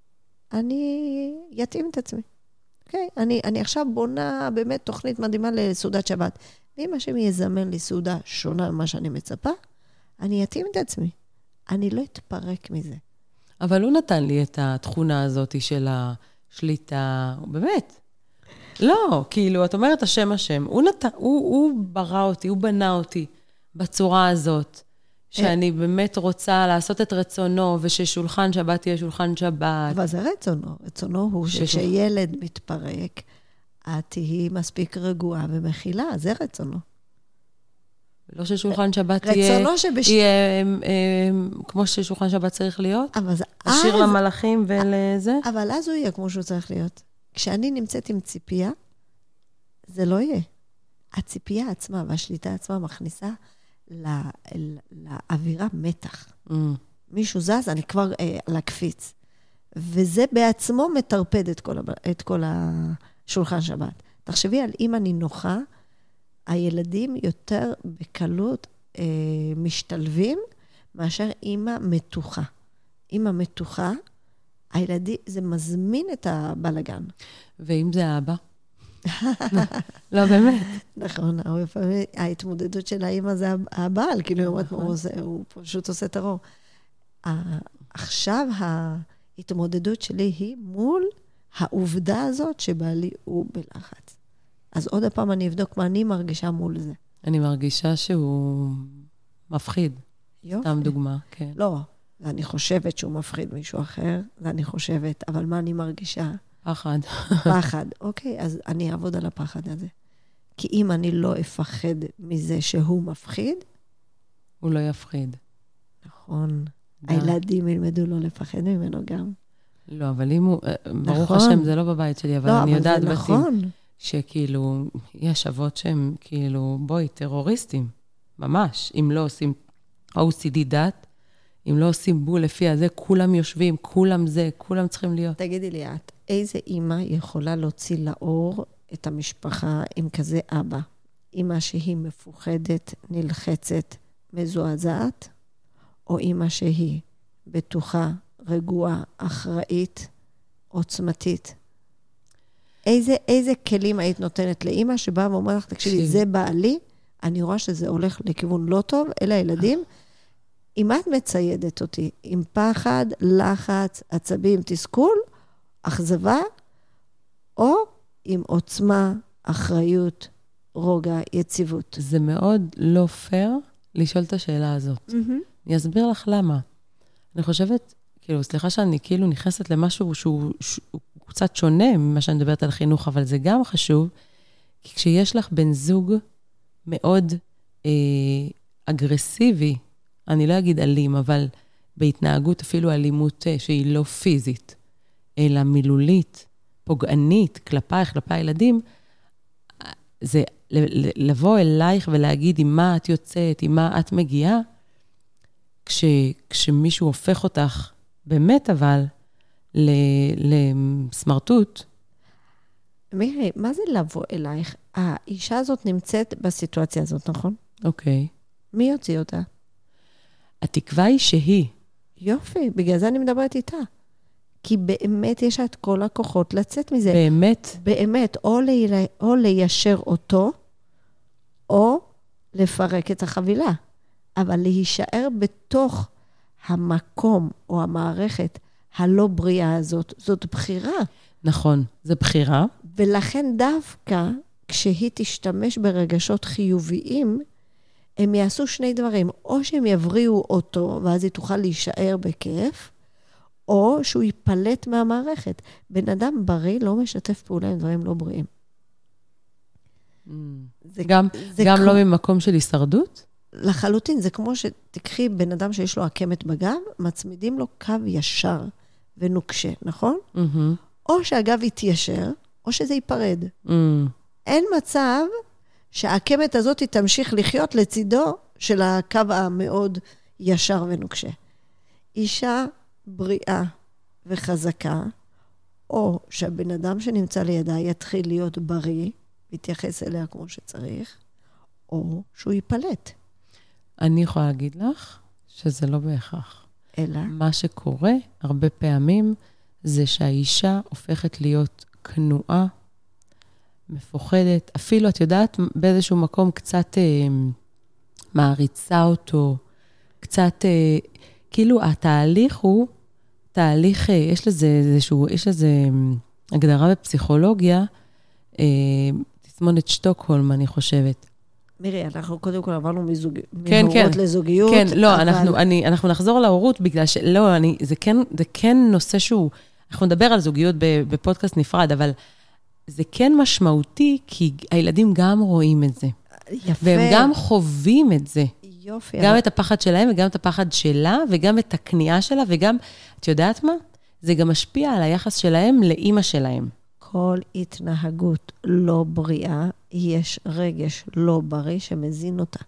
אני יתאים את עצמי. אוקיי? אני, אני עכשיו בונה באמת תוכנית מדהימה לסעודת שבת. ואם השם יזמן לי סעודה שונה ממה שאני מצפה, אני יתאים את עצמי. אני לא אתפרק מזה. אבל הוא נתן לי את התכונה הזאת של השליטה, באמת. לא, כאילו, את אומרת השם השם. הוא, נת... הוא, הוא ברא אותי, הוא בנה אותי בצורה הזאת, שאני באמת רוצה לעשות את רצונו, וששולחן שבת יהיה שולחן שבת. אבל זה רצונו. רצונו הוא שכשילד מתפרק, את תהי מספיק רגועה ומכילה, זה רצונו. לא ששולחן שבת יהיה, שבש... יהיה כמו ששולחן שבת צריך להיות? השיר אז... למלאכים ולזה? אבל אז הוא יהיה כמו שהוא צריך להיות. כשאני נמצאת עם ציפייה, זה לא יהיה. הציפייה עצמה והשליטה עצמה מכניסה לא, לאווירה מתח. Mm. מישהו זז, אני כבר אה, לקפיץ. וזה בעצמו מטרפד את כל, את כל השולחן שבת. תחשבי על אם אני נוחה, הילדים יותר בקלות אה, משתלבים מאשר אימא מתוחה. אימא מתוחה, הילדים, זה מזמין את הבלגן. ואם זה האבא? לא, באמת. נכון, הרבה פעמים ההתמודדות של האימא זה הבעל, כאילו הוא אומרת, הוא פשוט עושה טרור. עכשיו ההתמודדות שלי היא מול העובדה הזאת שבעלי הוא בלחץ. אז עוד הפעם אני אבדוק מה אני מרגישה מול זה. אני מרגישה שהוא מפחיד. יופי. סתם דוגמה, כן. לא, אני חושבת שהוא מפחיד מישהו אחר, ואני חושבת, אבל מה אני מרגישה? פחד. פחד, אוקיי, אז אני אעבוד על הפחד הזה. כי אם אני לא אפחד מזה שהוא מפחיד, הוא לא יפחיד. נכון. הילדים ילמדו לא לפחד ממנו גם. לא, אבל אם הוא, ברוך השם, זה לא בבית שלי, אבל אני יודעת בתים. נכון. שכאילו, יש אבות שהם כאילו, בואי, טרוריסטים, ממש. אם לא עושים או סי די דת, אם לא עושים בול לפי הזה, כולם יושבים, כולם זה, כולם צריכים להיות. תגידי לי את, איזה אימא יכולה להוציא לאור את המשפחה עם כזה אבא? אימא שהיא מפוחדת, נלחצת, מזועזעת, או אימא שהיא בטוחה, רגועה, אחראית, עוצמתית? איזה, איזה כלים היית נותנת לאמא שבאה ואומרת לך, תקשיבי, זה בעלי, אני רואה שזה הולך לכיוון לא טוב, אלה הילדים. אם את מציידת אותי עם פחד, לחץ, עצבים, תסכול, אכזבה, או עם עוצמה, אחריות, רוגע, יציבות. זה מאוד לא פייר לשאול את השאלה הזאת. Mm-hmm. אני אסביר לך למה. אני חושבת, כאילו, סליחה שאני כאילו נכנסת למשהו שהוא, שהוא קצת שונה ממה שאני מדברת על חינוך, אבל זה גם חשוב, כי כשיש לך בן זוג מאוד אה, אגרסיבי, אני לא אגיד אלים, אבל בהתנהגות אפילו אלימות שהיא לא פיזית, אלא מילולית, פוגענית, כלפייך, כלפי הילדים, זה לבוא אלייך ולהגיד עם מה את יוצאת, עם מה את מגיעה, כש, כשמישהו הופך אותך באמת אבל לסמרטוט. מירי, מה זה לבוא אלייך? האישה הזאת נמצאת בסיטואציה הזאת, נכון? אוקיי. מי יוציא אותה? התקווה היא שהיא. יופי, בגלל זה אני מדברת איתה. כי באמת יש את כל הכוחות לצאת מזה. באמת? באמת, או, לי, או ליישר אותו, או לפרק את החבילה. אבל להישאר בתוך המקום או המערכת הלא בריאה הזאת, זאת בחירה. נכון, זו בחירה. ולכן דווקא כשהיא תשתמש ברגשות חיוביים, הם יעשו שני דברים. או שהם יבריאו אותו, ואז היא תוכל להישאר בכיף, או שהוא ייפלט מהמערכת. בן אדם בריא לא משתף פעולה עם דברים לא בריאים. Mm. זה, גם, זה גם כמו, לא ממקום של הישרדות? לחלוטין, זה כמו שתקחי בן אדם שיש לו עקמת בגב, מצמידים לו קו ישר ונוקשה, נכון? Mm-hmm. או שהגב יתיישר, או שזה ייפרד. Mm. אין מצב שהעקמת הזאת תמשיך לחיות לצידו של הקו המאוד ישר ונוקשה. אישה בריאה וחזקה, או שהבן אדם שנמצא לידה יתחיל להיות בריא, יתייחס אליה כמו שצריך, או שהוא ייפלט. אני יכולה להגיד לך שזה לא בהכרח. אלא? מה שקורה הרבה פעמים זה שהאישה הופכת להיות כנועה, מפוחדת, אפילו את יודעת באיזשהו מקום קצת אה, מעריצה אותו, קצת, אה, כאילו התהליך הוא, תהליך, אה, יש לזה איזשהו, יש לזה הגדרה בפסיכולוגיה, אה, תסמונת שטוקהולם, אני חושבת. מירי, אנחנו קודם כל עברנו מזוג... כן, מהורות כן. לזוגיות. כן, לא, אבל... אנחנו, אני, אנחנו נחזור להורות בגלל ש... לא, אני, זה כן, זה כן נושא שהוא, אנחנו נדבר על זוגיות בפודקאסט נפרד, אבל זה כן משמעותי, כי הילדים גם רואים את זה. יפה. והם גם חווים את זה. יופי. גם את הפחד שלהם, וגם את הפחד שלה, וגם את הכניעה שלה, וגם, את יודעת מה? זה גם משפיע על היחס שלהם לאמא שלהם. כל התנהגות לא בריאה, יש רגש לא בריא שמזין אותה.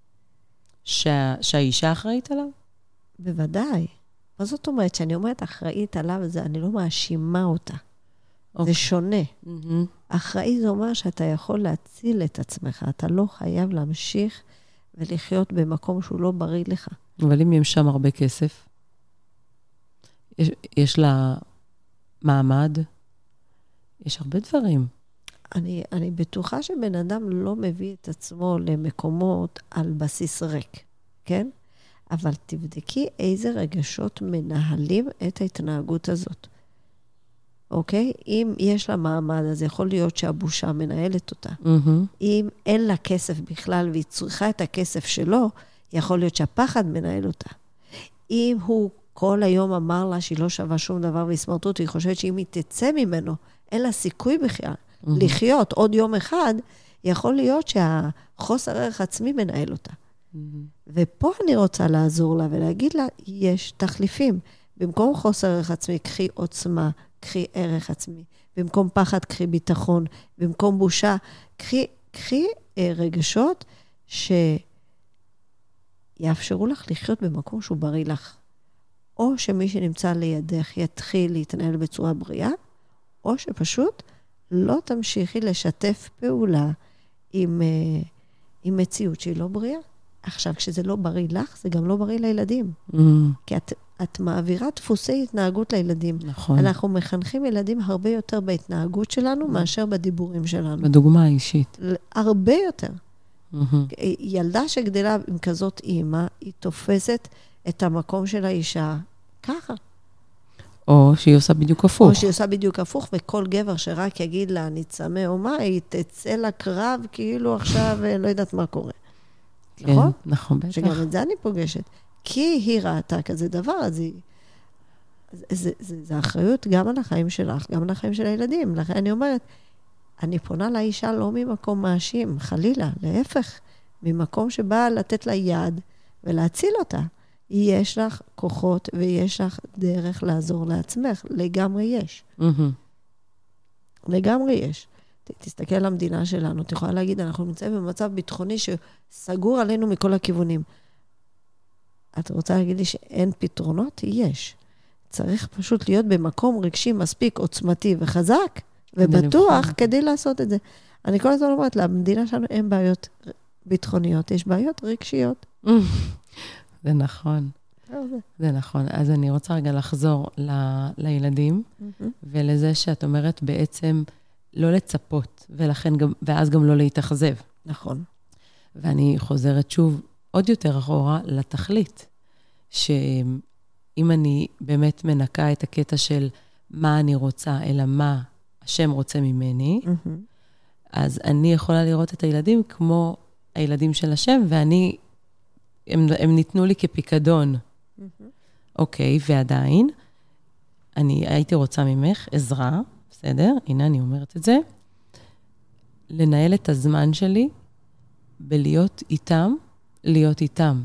שה, שהאישה אחראית עליו? בוודאי. מה זאת אומרת? שאני אומרת אחראית עליו, זה, אני לא מאשימה אותה. Okay. זה שונה. Mm-hmm. אחראי זה אומר שאתה יכול להציל את עצמך. אתה לא חייב להמשיך ולחיות במקום שהוא לא בריא לך. אבל אם יש שם הרבה כסף, יש, יש לה מעמד, יש הרבה דברים. אני, אני בטוחה שבן אדם לא מביא את עצמו למקומות על בסיס ריק, כן? אבל תבדקי איזה רגשות מנהלים את ההתנהגות הזאת. אוקיי? אם יש לה מעמד, אז יכול להיות שהבושה מנהלת אותה. Mm-hmm. אם אין לה כסף בכלל והיא צריכה את הכסף שלו, יכול להיות שהפחד מנהל אותה. אם הוא כל היום אמר לה שהיא לא שווה שום דבר והסמרטות, והיא חושבת שאם היא תצא ממנו, אין לה סיכוי בכלל mm-hmm. לחיות עוד יום אחד, יכול להיות שהחוסר ערך עצמי מנהל אותה. Mm-hmm. ופה אני רוצה לעזור לה ולהגיד לה, יש תחליפים. במקום חוסר ערך עצמי, קחי עוצמה, קחי ערך עצמי. במקום פחד, קחי ביטחון. במקום בושה, קחי, קחי אה, רגשות שיאפשרו לך לחיות במקום שהוא בריא לך. או שמי שנמצא לידך יתחיל להתנהל בצורה בריאה, או שפשוט לא תמשיכי לשתף פעולה עם, אה, עם מציאות שהיא לא בריאה. עכשיו, כשזה לא בריא לך, זה גם לא בריא לילדים. Mm. כי את, את מעבירה דפוסי התנהגות לילדים. נכון. אנחנו מחנכים ילדים הרבה יותר בהתנהגות שלנו, mm. מאשר בדיבורים שלנו. בדוגמה האישית. הרבה יותר. Mm-hmm. ילדה שגדלה עם כזאת אימא, היא תופסת את המקום של האישה ככה. או שהיא עושה בדיוק הפוך. או שהיא עושה בדיוק הפוך, וכל גבר שרק יגיד לה, אני צמא או מה, היא תצא לקרב, כאילו עכשיו לא יודעת מה קורה. כן, נכון? נכון, בטח. שגם את זה אני פוגשת. כי היא ראתה כזה דבר, אז היא... זה, זה, זה, זה אחריות גם על החיים שלך, גם על החיים של הילדים. לכן אני אומרת, אני פונה לאישה לא ממקום מאשים, חלילה, להפך, ממקום שבא לתת לה יד ולהציל אותה. יש לך כוחות ויש לך דרך לעזור לעצמך. לגמרי יש. Mm-hmm. לגמרי יש. תסתכל על המדינה שלנו, את יכולה להגיד, אנחנו נמצאים במצב ביטחוני שסגור עלינו מכל הכיוונים. את רוצה להגיד לי שאין פתרונות? יש. צריך פשוט להיות במקום רגשי מספיק עוצמתי וחזק, ובטוח כדי לעשות את זה. אני כל הזמן אומרת, למדינה שלנו אין בעיות ביטחוניות, יש בעיות רגשיות. זה נכון. זה נכון. אז אני רוצה רגע לחזור ל- לילדים, ולזה שאת אומרת בעצם לא לצפות, ולכן גם, ואז גם לא להתאכזב. נכון. ואני חוזרת שוב עוד יותר אחורה לתכלית, שאם אני באמת מנקה את הקטע של מה אני רוצה, אלא מה השם רוצה ממני, mm-hmm. אז אני יכולה לראות את הילדים כמו הילדים של השם, ואני, הם, הם ניתנו לי כפיקדון. Mm-hmm. אוקיי, ועדיין, אני הייתי רוצה ממך עזרה, בסדר? הנה אני אומרת את זה, לנהל את הזמן שלי, בלהיות איתם, להיות איתם.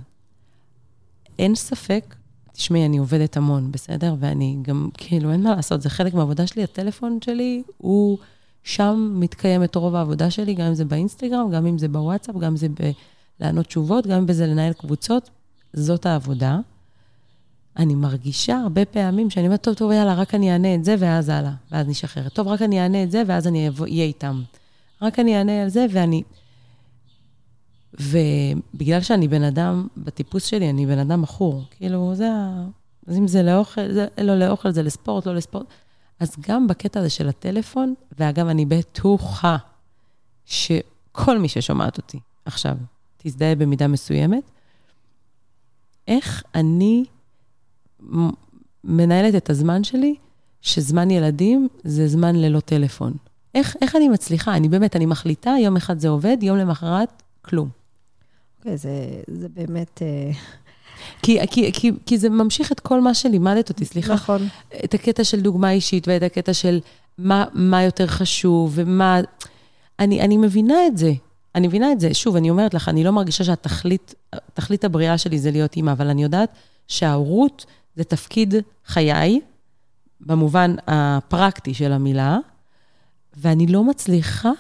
אין ספק, תשמעי, אני עובדת המון, בסדר? ואני גם, כאילו, אין מה לעשות, זה חלק מהעבודה שלי, הטלפון שלי, הוא שם מתקיים את רוב העבודה שלי, גם אם זה באינסטגרם, גם אם זה בוואטסאפ, גם אם זה לענות תשובות, גם אם בזה לנהל קבוצות, זאת העבודה. אני מרגישה הרבה פעמים שאני אומרת, טוב, טוב, יאללה, רק אני אענה את זה, ואז הלאה, ואז נשחררת. טוב, רק אני אענה את זה, ואז אני אהיה איתם. רק אני אענה על זה, ואני... ובגלל שאני בן אדם, בטיפוס שלי, אני בן אדם מכור. כאילו, זה ה... אז אם זה לאוכל, זה לא לאוכל, זה לספורט, לא לספורט. אז גם בקטע הזה של הטלפון, ואגב, אני בטוחה שכל מי ששומעת אותי עכשיו, תזדהה במידה מסוימת, איך אני מנהלת את הזמן שלי, שזמן ילדים זה זמן ללא טלפון. איך, איך אני מצליחה? אני באמת, אני מחליטה, יום אחד זה עובד, יום למחרת, כלום. אוקיי, זה, זה באמת... כי, כי, כי, כי זה ממשיך את כל מה שלימדת אותי, סליחה. נכון. את הקטע של דוגמה אישית, ואת הקטע של מה, מה יותר חשוב, ומה... אני, אני מבינה את זה. אני מבינה את זה. שוב, אני אומרת לך, אני לא מרגישה שהתכלית, תכלית הבריאה שלי זה להיות אימא, אבל אני יודעת שההורות זה תפקיד חיי, במובן הפרקטי של המילה, ואני לא מצליחה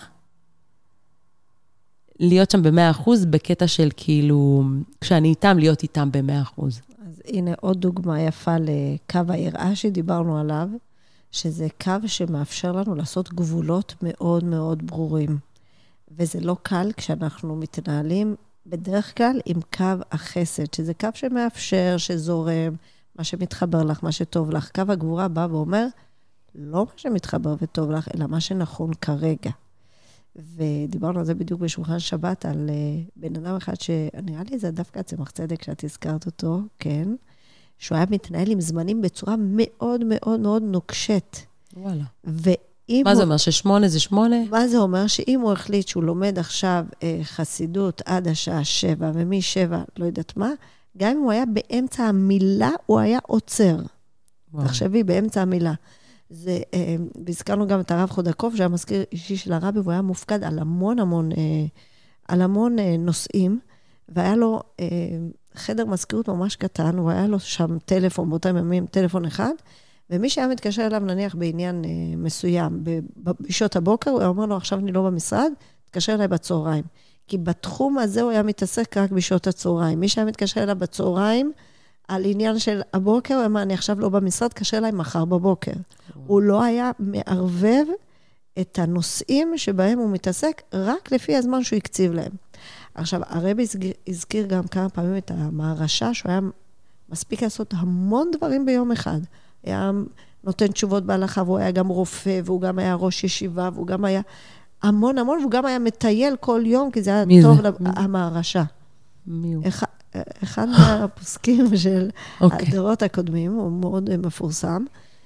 להיות שם ב-מאה אחוז, בקטע של כאילו, כשאני איתם, להיות איתם ב-מאה אחוז. אז הנה עוד דוגמה יפה לקו היראה שדיברנו עליו, שזה קו שמאפשר לנו לעשות גבולות מאוד מאוד ברורים. וזה לא קל כשאנחנו מתנהלים בדרך כלל עם קו החסד, שזה קו שמאפשר, שזורם, מה שמתחבר לך, מה שטוב לך. קו הגבורה בא ואומר, לא מה שמתחבר וטוב לך, אלא מה שנכון כרגע. ודיברנו על זה בדיוק בשולחן שבת, על uh, בן אדם אחד שנראה לי זה דווקא צמח צדק, שאת הזכרת אותו, כן, שהוא היה מתנהל עם זמנים בצורה מאוד מאוד מאוד נוקשת. וואלה. ואם מה הוא, זה אומר, ששמונה זה שמונה? מה זה אומר? שאם הוא החליט שהוא לומד עכשיו uh, חסידות עד השעה שבע, ומשבע, לא יודעת מה, גם אם הוא היה באמצע המילה, הוא היה עוצר. וואו. תחשבי, באמצע המילה. זה, והזכרנו גם את הרב חודקוף, שהיה מזכיר אישי של הרבי, והוא היה מופקד על המון המון, על המון נושאים, והיה לו חדר מזכירות ממש קטן, והיה לו שם טלפון, באותם ימים טלפון אחד, ומי שהיה מתקשר אליו נניח בעניין מסוים, בשעות הבוקר, הוא אומר לו, עכשיו אני לא במשרד, תתקשר אליי בצהריים. כי בתחום הזה הוא היה מתעסק רק בשעות הצהריים. מי שהיה מתקשר אליו בצהריים, על עניין של הבוקר, הוא אמר, אני עכשיו לא במשרד, קשה אליי מחר בבוקר. הוא לא היה מערבב את הנושאים שבהם הוא מתעסק, רק לפי הזמן שהוא הקציב להם. עכשיו, הרבי הזכיר גם כמה פעמים את המהרש"א, שהוא היה מספיק לעשות המון דברים ביום אחד. היה נותן תשובות בהלכה, והוא היה גם רופא, והוא גם היה ראש ישיבה, והוא גם היה המון המון, והוא גם היה מטייל כל יום, כי זה היה טוב למהרש"א. מי הוא? אחד מהפוסקים של הדורות הקודמים, הוא מאוד מפורסם,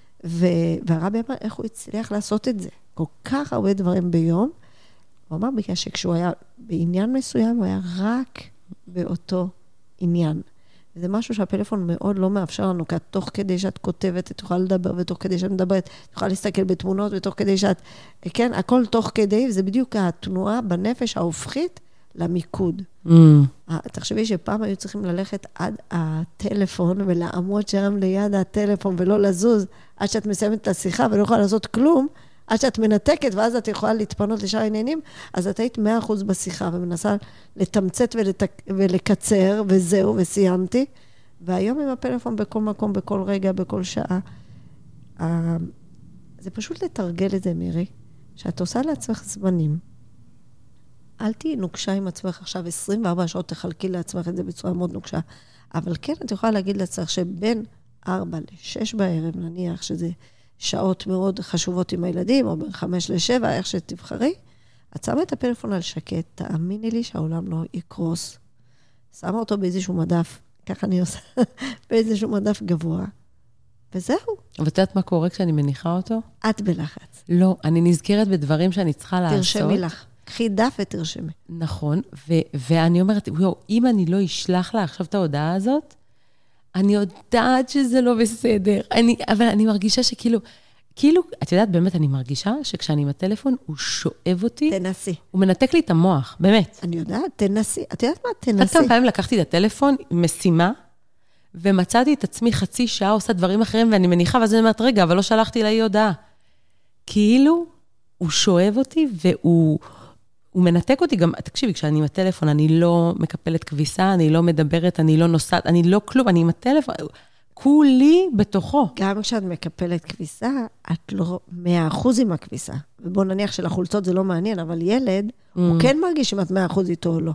והרבי אמר איך הוא הצליח לעשות את זה. כל כך הרבה דברים ביום, הוא אמר בגלל שכשהוא היה בעניין מסוים, הוא היה רק באותו עניין. וזה משהו שהפלאפון מאוד לא מאפשר לנו, כי תוך כדי שאת כותבת, את תוכל לדבר, ותוך כדי שאת מדברת, תוכל להסתכל בתמונות, ותוך כדי שאת, כן, הכל תוך כדי, וזה בדיוק התנועה בנפש ההופכית, למיקוד. Mm. תחשבי שפעם היו צריכים ללכת עד הטלפון, ולעמוד שם ליד הטלפון, ולא לזוז, עד שאת מסיימת את השיחה, ולא יכולה לעשות כלום, עד שאת מנתקת, ואז את יכולה להתפנות לשאר העניינים, אז את היית מאה אחוז בשיחה, ומנסה לתמצת ולתק... ולקצר, וזהו, וסיימתי. והיום עם הפלאפון בכל מקום, בכל רגע, בכל שעה, זה פשוט לתרגל את זה, מירי, שאת עושה לעצמך זמנים, אל תהי נוקשה עם עצמך עכשיו, עשרים וארבע שעות תחלקי לעצמך את זה בצורה מאוד נוקשה. אבל כן, את יכולה להגיד לעצמך שבין ארבע לשש בערב, נניח שזה שעות מאוד חשובות עם הילדים, או בין חמש לשבע, איך שתבחרי, את שמה את הפלאפון על שקט, תאמיני לי שהעולם לא יקרוס. שמה אותו באיזשהו מדף, ככה אני עושה, באיזשהו מדף גבוה, וזהו. אבל את יודעת מה קורה כשאני מניחה אותו? את בלחץ. לא, אני נזכרת בדברים שאני צריכה לעשות. תרשמי לך. קחי דף ותרשמי. נכון, ו- ואני אומרת, יו, אם אני לא אשלח לה עכשיו את ההודעה הזאת, אני יודעת שזה לא בסדר. אני, אבל אני מרגישה שכאילו, כאילו, את יודעת, באמת, אני מרגישה שכשאני עם הטלפון, הוא שואב אותי. תנסי. הוא מנתק לי את המוח, באמת. אני יודעת, תנסי. את יודעת מה? תנסי. כמה פעמים לקחתי את הטלפון, משימה, ומצאתי את עצמי חצי שעה, עושה דברים אחרים, ואני מניחה, ואז אני אומרת, רגע, אבל לא שלחתי לה הודעה. כאילו, הוא שואב אותי, והוא... הוא מנתק אותי גם, תקשיבי, כשאני עם הטלפון, אני לא מקפלת כביסה, אני לא מדברת, אני לא נוסעת, אני לא כלום, אני עם הטלפון, כולי בתוכו. גם כשאת מקפלת כביסה, את לא מאה אחוז עם הכביסה. ובוא נניח שלחולצות זה לא מעניין, אבל ילד, mm. הוא כן מרגיש אם את מאה אחוז איתו או לא.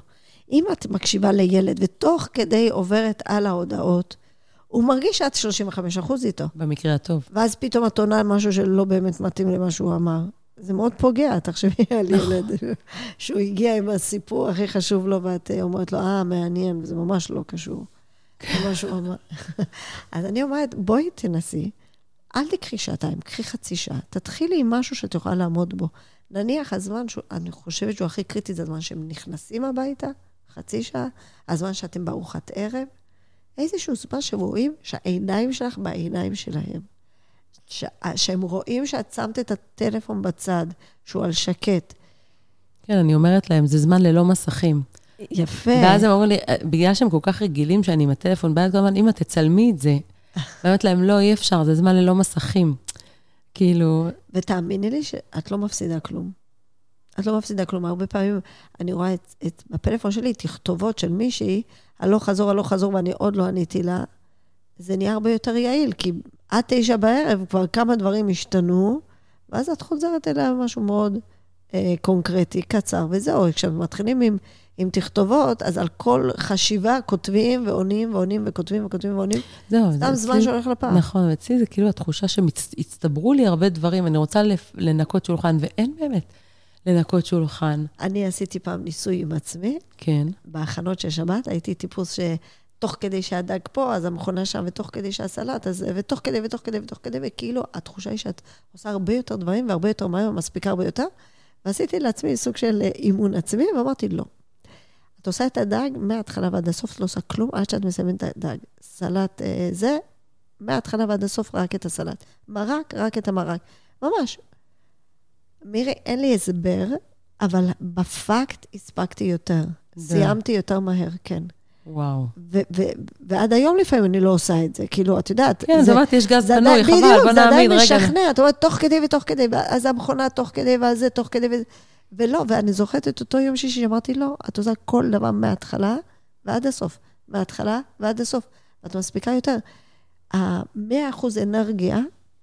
אם את מקשיבה לילד, ותוך כדי עוברת על ההודעות, הוא מרגיש שאת שלושים וחמישה אחוז איתו. במקרה הטוב. ואז פתאום את עונה משהו שלא באמת מתאים למה שהוא אמר. זה מאוד פוגע, תחשבי על ילד, שהוא הגיע עם הסיפור הכי חשוב לו, ואת אומרת לו, אה, מעניין, וזה ממש לא קשור. זה מה שהוא אמר. אז אני אומרת, בואי תנסי, אל תקחי שעתיים, קחי חצי שעה, תתחילי עם משהו שאת יכולה לעמוד בו. נניח הזמן, שהוא, אני חושבת שהוא הכי קריטי, זה הזמן שהם נכנסים הביתה, חצי שעה, הזמן שאתם בארוחת ערב, איזשהו זמן שרואים שהעיניים שלך בעיניים שלהם. ש... שהם רואים שאת שמת את הטלפון בצד, שהוא על שקט. כן, אני אומרת להם, זה זמן ללא מסכים. יפה. ואז הם אומרים לי, בגלל שהם כל כך רגילים שאני עם הטלפון, בעד כל הזמן, אמא, תצלמי את זה. ואומרת להם, לא, אי אפשר, זה זמן ללא מסכים. כאילו... ותאמיני לי שאת לא מפסידה כלום. את לא מפסידה כלום. הרבה פעמים אני רואה את, את, בפלאפון שלי תכתובות של מישהי, הלא חזור, הלא חזור, ואני עוד לא עניתי לה. זה נהיה הרבה יותר יעיל, כי עד תשע בערב כבר כמה דברים השתנו, ואז את חוזרת אליה משהו מאוד אה, קונקרטי, קצר, וזהו. כשמתחילים עם, עם תכתובות, אז על כל חשיבה כותבים ועונים ועונים וכותבים וכותבים ועונים. זהו. סתם זמן אצלי, שהולך לפעם. נכון, אצלי זה כאילו התחושה שהצטברו לי הרבה דברים, אני רוצה לנקות שולחן, ואין באמת לנקות שולחן. אני עשיתי פעם ניסוי עם עצמי. כן. בהכנות של שבת, הייתי טיפוס ש... תוך כדי שהדג פה, אז המכונה שם, ותוך כדי שהסלט, אז, ותוך כדי, ותוך כדי, ותוך כדי, וכאילו, התחושה היא שאת עושה הרבה יותר דברים, והרבה יותר מהר, מספיקה הרבה יותר, ועשיתי לעצמי סוג של אימון עצמי, ואמרתי, לא. את עושה את הדג, מההתחלה ועד הסוף, את לא עושה כלום, עד שאת מסיימת את הדג. סלט אה, זה, מההתחלה ועד הסוף, רק את הסלט. מרק, רק את המרק. ממש. מירי, אין לי הסבר, אבל בפקט הספקתי יותר. סיימתי יותר מהר, כן. וואו. ו- ו- ועד היום לפעמים אני לא עושה את זה, כאילו, את יודעת... כן, זאת אומרת, יש גז פנוי, חבל, בוא נעמיד, רגע. זה עדיין משכנע, את אומרת, תוך כדי ותוך כדי, אז המכונה תוך כדי, ואז זה תוך כדי, ולא, ואני זוכרת את אותו יום שישי, שאמרתי, לא, את עושה כל דבר מההתחלה ועד הסוף, מההתחלה ועד הסוף, ואת מספיקה יותר. ה-מאה אחוז אנרגיה,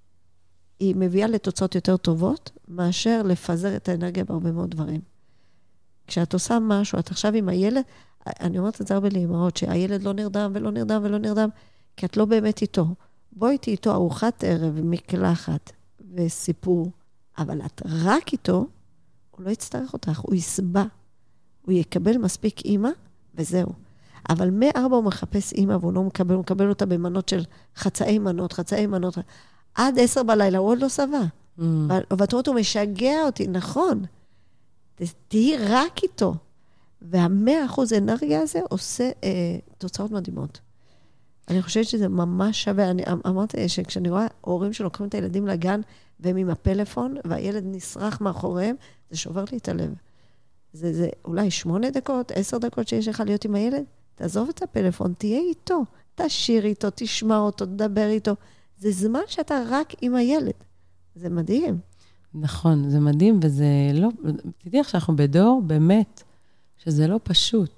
היא מביאה לתוצאות יותר טובות, מאשר לפזר את האנרגיה בהרבה מאוד דברים. כשאת עושה משהו, את עכשיו עם הילד, אני אומרת את זה הרבה לאמהות, שהילד לא נרדם ולא נרדם ולא נרדם, כי את לא באמת איתו. בואי איתי איתו ארוחת ערב, מקלחת וסיפור, אבל את רק איתו, הוא לא יצטרך אותך, הוא יסבע. הוא יקבל מספיק אימא, וזהו. אבל מארבע הוא מחפש אימא, והוא לא מקבל, הוא מקבל אותה במנות של חצאי מנות, חצאי מנות. עד עשר בלילה, הוא עוד לא סבא. Mm. ואת אומרת, הוא משגע אותי, נכון. תהי רק איתו. והמאה אחוז אנרגיה הזה עושה אה, תוצאות מדהימות. אני חושבת שזה ממש שווה. אני אמרתי שכשאני רואה הורים שלוקחים את הילדים לגן, והם עם הפלאפון, והילד נשרח מאחוריהם, זה שובר לי את הלב. זה, זה אולי שמונה דקות, עשר דקות שיש לך להיות עם הילד, תעזוב את הפלאפון, תהיה איתו, תשאיר איתו, תשמע אותו, תדבר איתו. זה זמן שאתה רק עם הילד. זה מדהים. נכון, זה מדהים, וזה לא, תדעי איך שאנחנו בדור, באמת, שזה לא פשוט.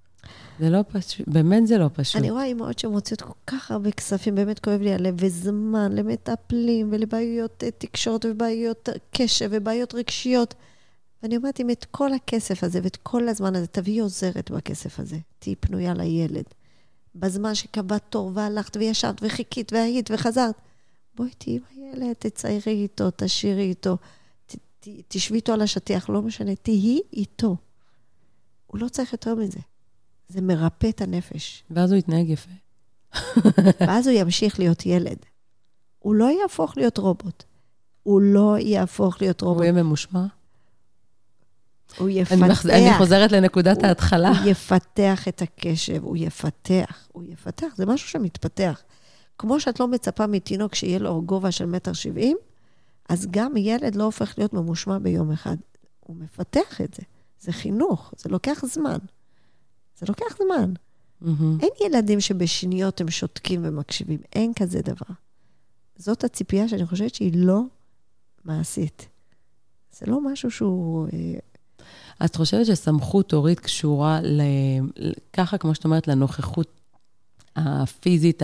זה לא פשוט, באמת זה לא פשוט. אני רואה אימהות שמוציאות כל כך הרבה כספים, באמת כואב לי עליהם, וזמן למטפלים, ולבעיות תקשורת, ובעיות קשב, ובעיות רגשיות. ואני אומרת, אם את כל הכסף הזה, ואת כל הזמן הזה, תביאי עוזרת בכסף הזה. תהי פנויה לילד. בזמן שקבעת תור, והלכת, וישבת, וחיכית, והיית, וחזרת. בואי תהי עם הילד, תציירי איתו, תשאירי איתו, ת, ת, תשבי איתו על השטיח, לא משנה, תהי איתו. הוא לא צריך יותר מזה. זה מרפא את הנפש. ואז הוא יתנהג יפה. ואז הוא ימשיך להיות ילד. הוא לא יהפוך להיות רובוט. הוא לא יהפוך להיות רובוט. הוא יהיה ממושמע? הוא יפתח. אני, מח... אני חוזרת לנקודת הוא, ההתחלה. הוא יפתח את הקשב, הוא יפתח. הוא יפתח, זה משהו שמתפתח. כמו שאת לא מצפה מתינוק שיהיה לו גובה של מטר שבעים, אז גם ילד לא הופך להיות ממושמע ביום אחד. הוא מפתח את זה. זה חינוך, זה לוקח זמן. זה לוקח זמן. Mm-hmm. אין ילדים שבשניות הם שותקים ומקשיבים. אין כזה דבר. זאת הציפייה שאני חושבת שהיא לא מעשית. זה לא משהו שהוא... את חושבת שסמכות הורית קשורה ל... ככה, כמו שאת אומרת, לנוכחות הפיזית,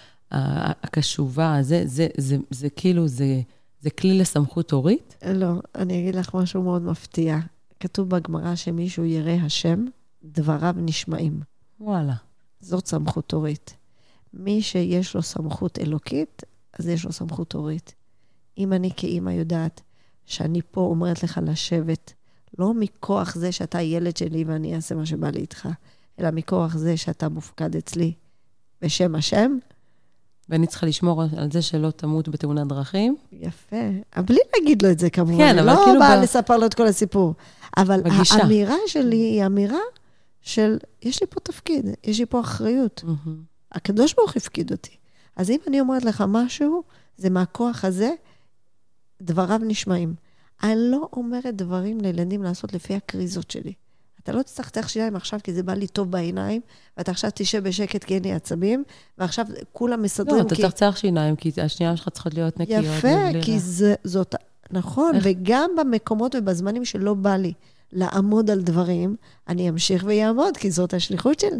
הקשובה, זה, זה, זה, זה כאילו, זה, זה כלי לסמכות הורית? לא, אני אגיד לך משהו מאוד מפתיע. כתוב בגמרא שמישהו ירא השם, דבריו נשמעים. וואלה. זאת סמכות הורית. מי שיש לו סמכות אלוקית, אז יש לו סמכות הורית. אם אני כאימא יודעת שאני פה אומרת לך לשבת, לא מכוח זה שאתה ילד שלי ואני אעשה מה שבא לי איתך, אלא מכוח זה שאתה מופקד אצלי בשם השם. ואני צריכה לשמור על זה שלא תמות בתאונת דרכים. יפה. בלי להגיד לו את זה כמובן. כן, אבל לא כאילו... לא בא ב... לספר לו את כל הסיפור. אבל בגישה. האמירה שלי היא אמירה של, יש לי פה תפקיד, יש לי פה אחריות. Mm-hmm. הקדוש ברוך הפקיד אותי. אז אם אני אומרת לך משהו, זה מהכוח הזה, דבריו נשמעים. אני לא אומרת דברים לילדים לעשות לפי הקריזות שלי. אתה לא תצטרך שיניים עכשיו, כי זה בא לי טוב בעיניים, ואתה עכשיו תשב בשקט כי אין לי עצבים, ועכשיו כולם מסדרים לא, כי... אתה תצטרך שיניים, כי השנייה שלך צריכות להיות נקיות. יפה, כי זה, זאת... נכון, איך? וגם במקומות ובזמנים שלא בא לי לעמוד על דברים, אני אמשיך ויעמוד, כי זאת השליחות שלי.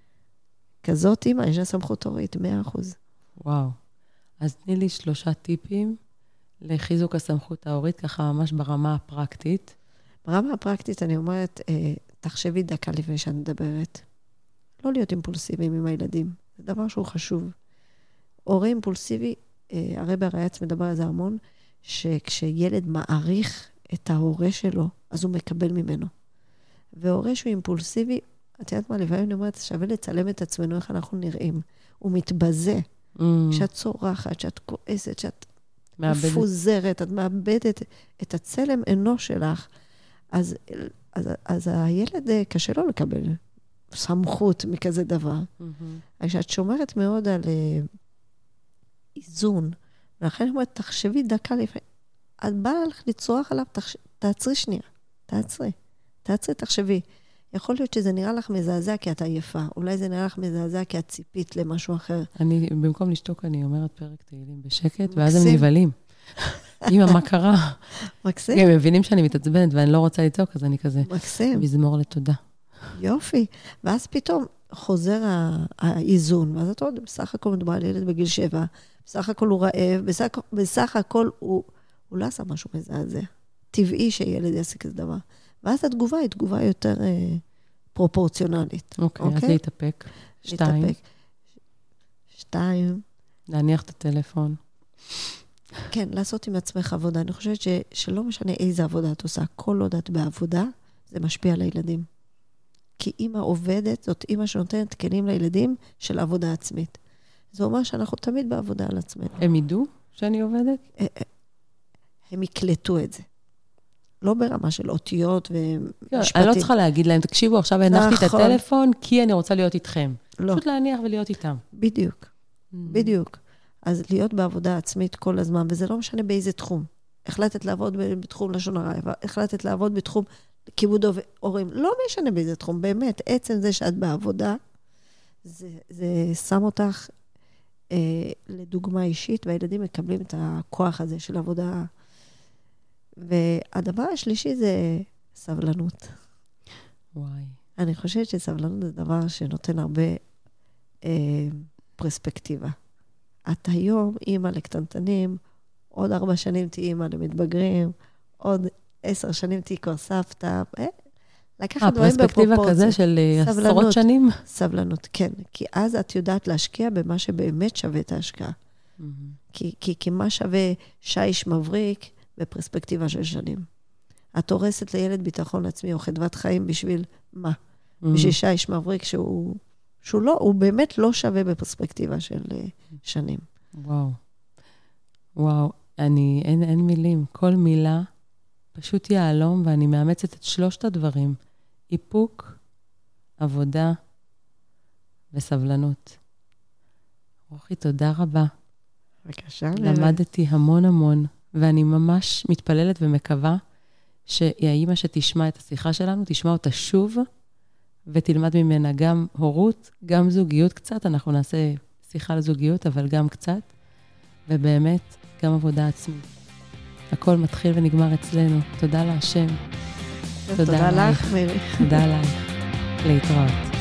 כזאת אימא, יש לה סמכות הורית, מאה אחוז. וואו. אז תני לי שלושה טיפים לחיזוק הסמכות ההורית, ככה ממש ברמה הפרקטית. ברמה הפרקטית אני אומרת, אה, תחשבי דקה לפני שאני מדברת. לא להיות אימפולסיביים עם הילדים. זה דבר שהוא חשוב. הורה אימפולסיבי, אה, הרב הרייץ מדבר על זה המון, שכשילד מעריך את ההורה שלו, אז הוא מקבל ממנו. והורה שהוא אימפולסיבי, את יודעת מה, לפעמים אני אומרת, שווה לצלם את עצמנו איך אנחנו נראים. הוא מתבזה. Mm. כשאת צורחת, שאת כועסת, שאת מאבדת. מפוזרת, את מאבדת את הצלם אנוש שלך. אז, אז, אז הילד קשה לו לקבל סמכות מכזה דבר. Mm-hmm. כשאת שומרת מאוד על איזון, ולכן אני אומרת, תחשבי דקה לפני, את באה לך לצרוח עליו, תחש... תעצרי שנייה, תעצרי, תעצרי, תחשבי. יכול להיות שזה נראה לך מזעזע כי את עייפה, אולי זה נראה לך מזעזע כי את ציפית למשהו אחר. אני, במקום לשתוק, אני אומרת פרק תהילים בשקט, מקסים. ואז הם נבלים. אמא, מה קרה? מקסים. הם מבינים שאני מתעצבנת ואני לא רוצה לצעוק, אז אני כזה... מקסים. מזמור לתודה. יופי. ואז פתאום חוזר האיזון, ואז את עוד, בסך הכל מדבר על ילד בגיל שבע, בסך הכל הוא רעב, בסך, בסך הכל הוא, הוא לא עשה משהו מזעזע. טבעי שילד יעשה כזה דבר. ואז התגובה היא תגובה יותר אה, פרופורציונלית. אוקיי, okay, okay? אז להתאפק. שתיים. להתאפק. שתיים. להניח את הטלפון. כן, לעשות עם עצמך עבודה. אני חושבת ש, שלא משנה איזה עבודה את עושה. כל עוד את בעבודה, זה משפיע על הילדים. כי אמא עובדת, זאת אמא שנותנת כלים לילדים של עבודה עצמית. זה אומר שאנחנו תמיד בעבודה על עצמנו. הם ידעו שאני עובדת? הם יקלטו את זה. לא ברמה של אותיות ומשפטים. אני לא צריכה להגיד להם, תקשיבו, עכשיו הנחתי את הטלפון, כי אני רוצה להיות איתכם. לא. פשוט להניח ולהיות איתם. בדיוק, בדיוק. אז להיות בעבודה עצמית כל הזמן, וזה לא משנה באיזה תחום. החלטת לעבוד בתחום לשון הרע, החלטת לעבוד בתחום כיבוד הורים. לא משנה באיזה תחום, באמת, עצם זה שאת בעבודה, זה, זה שם אותך אה, לדוגמה אישית, והילדים מקבלים את הכוח הזה של עבודה. והדבר השלישי זה סבלנות. וואי. אני חושבת שסבלנות זה דבר שנותן הרבה אה, פרספקטיבה. את היום אימא לקטנטנים, עוד ארבע שנים תהי אימא למתבגרים, עוד עשר שנים תהי כבר סבתא. אה, לקחת דברים בפרופורציה. פרספקטיבה כזה של עשרות שנים? סבלנות, כן. כי אז את יודעת להשקיע במה שבאמת שווה את ההשקעה. Mm-hmm. כי, כי, כי מה שווה שיש מבריק בפרספקטיבה של שנים. את הורסת לילד ביטחון עצמי או חדוות חיים בשביל מה? Mm-hmm. בשביל שיש מבריק שהוא... שהוא לא, הוא באמת לא שווה בפרספקטיבה של שנים. וואו. וואו, אני, אין, אין מילים. כל מילה פשוט יעלום, ואני מאמצת את שלושת הדברים. איפוק, עבודה וסבלנות. רוחי, תודה רבה. בבקשה. למדתי המון המון, ואני ממש מתפללת ומקווה שהיא האמא שתשמע את השיחה שלנו, תשמע אותה שוב, ותלמד ממנה גם הורות, גם זוגיות קצת, אנחנו נעשה שיחה לזוגיות, אבל גם קצת, ובאמת גם עבודה עצמית. הכל מתחיל ונגמר אצלנו. תודה להשם. תודה לך, מירי. תודה לך. להתראות.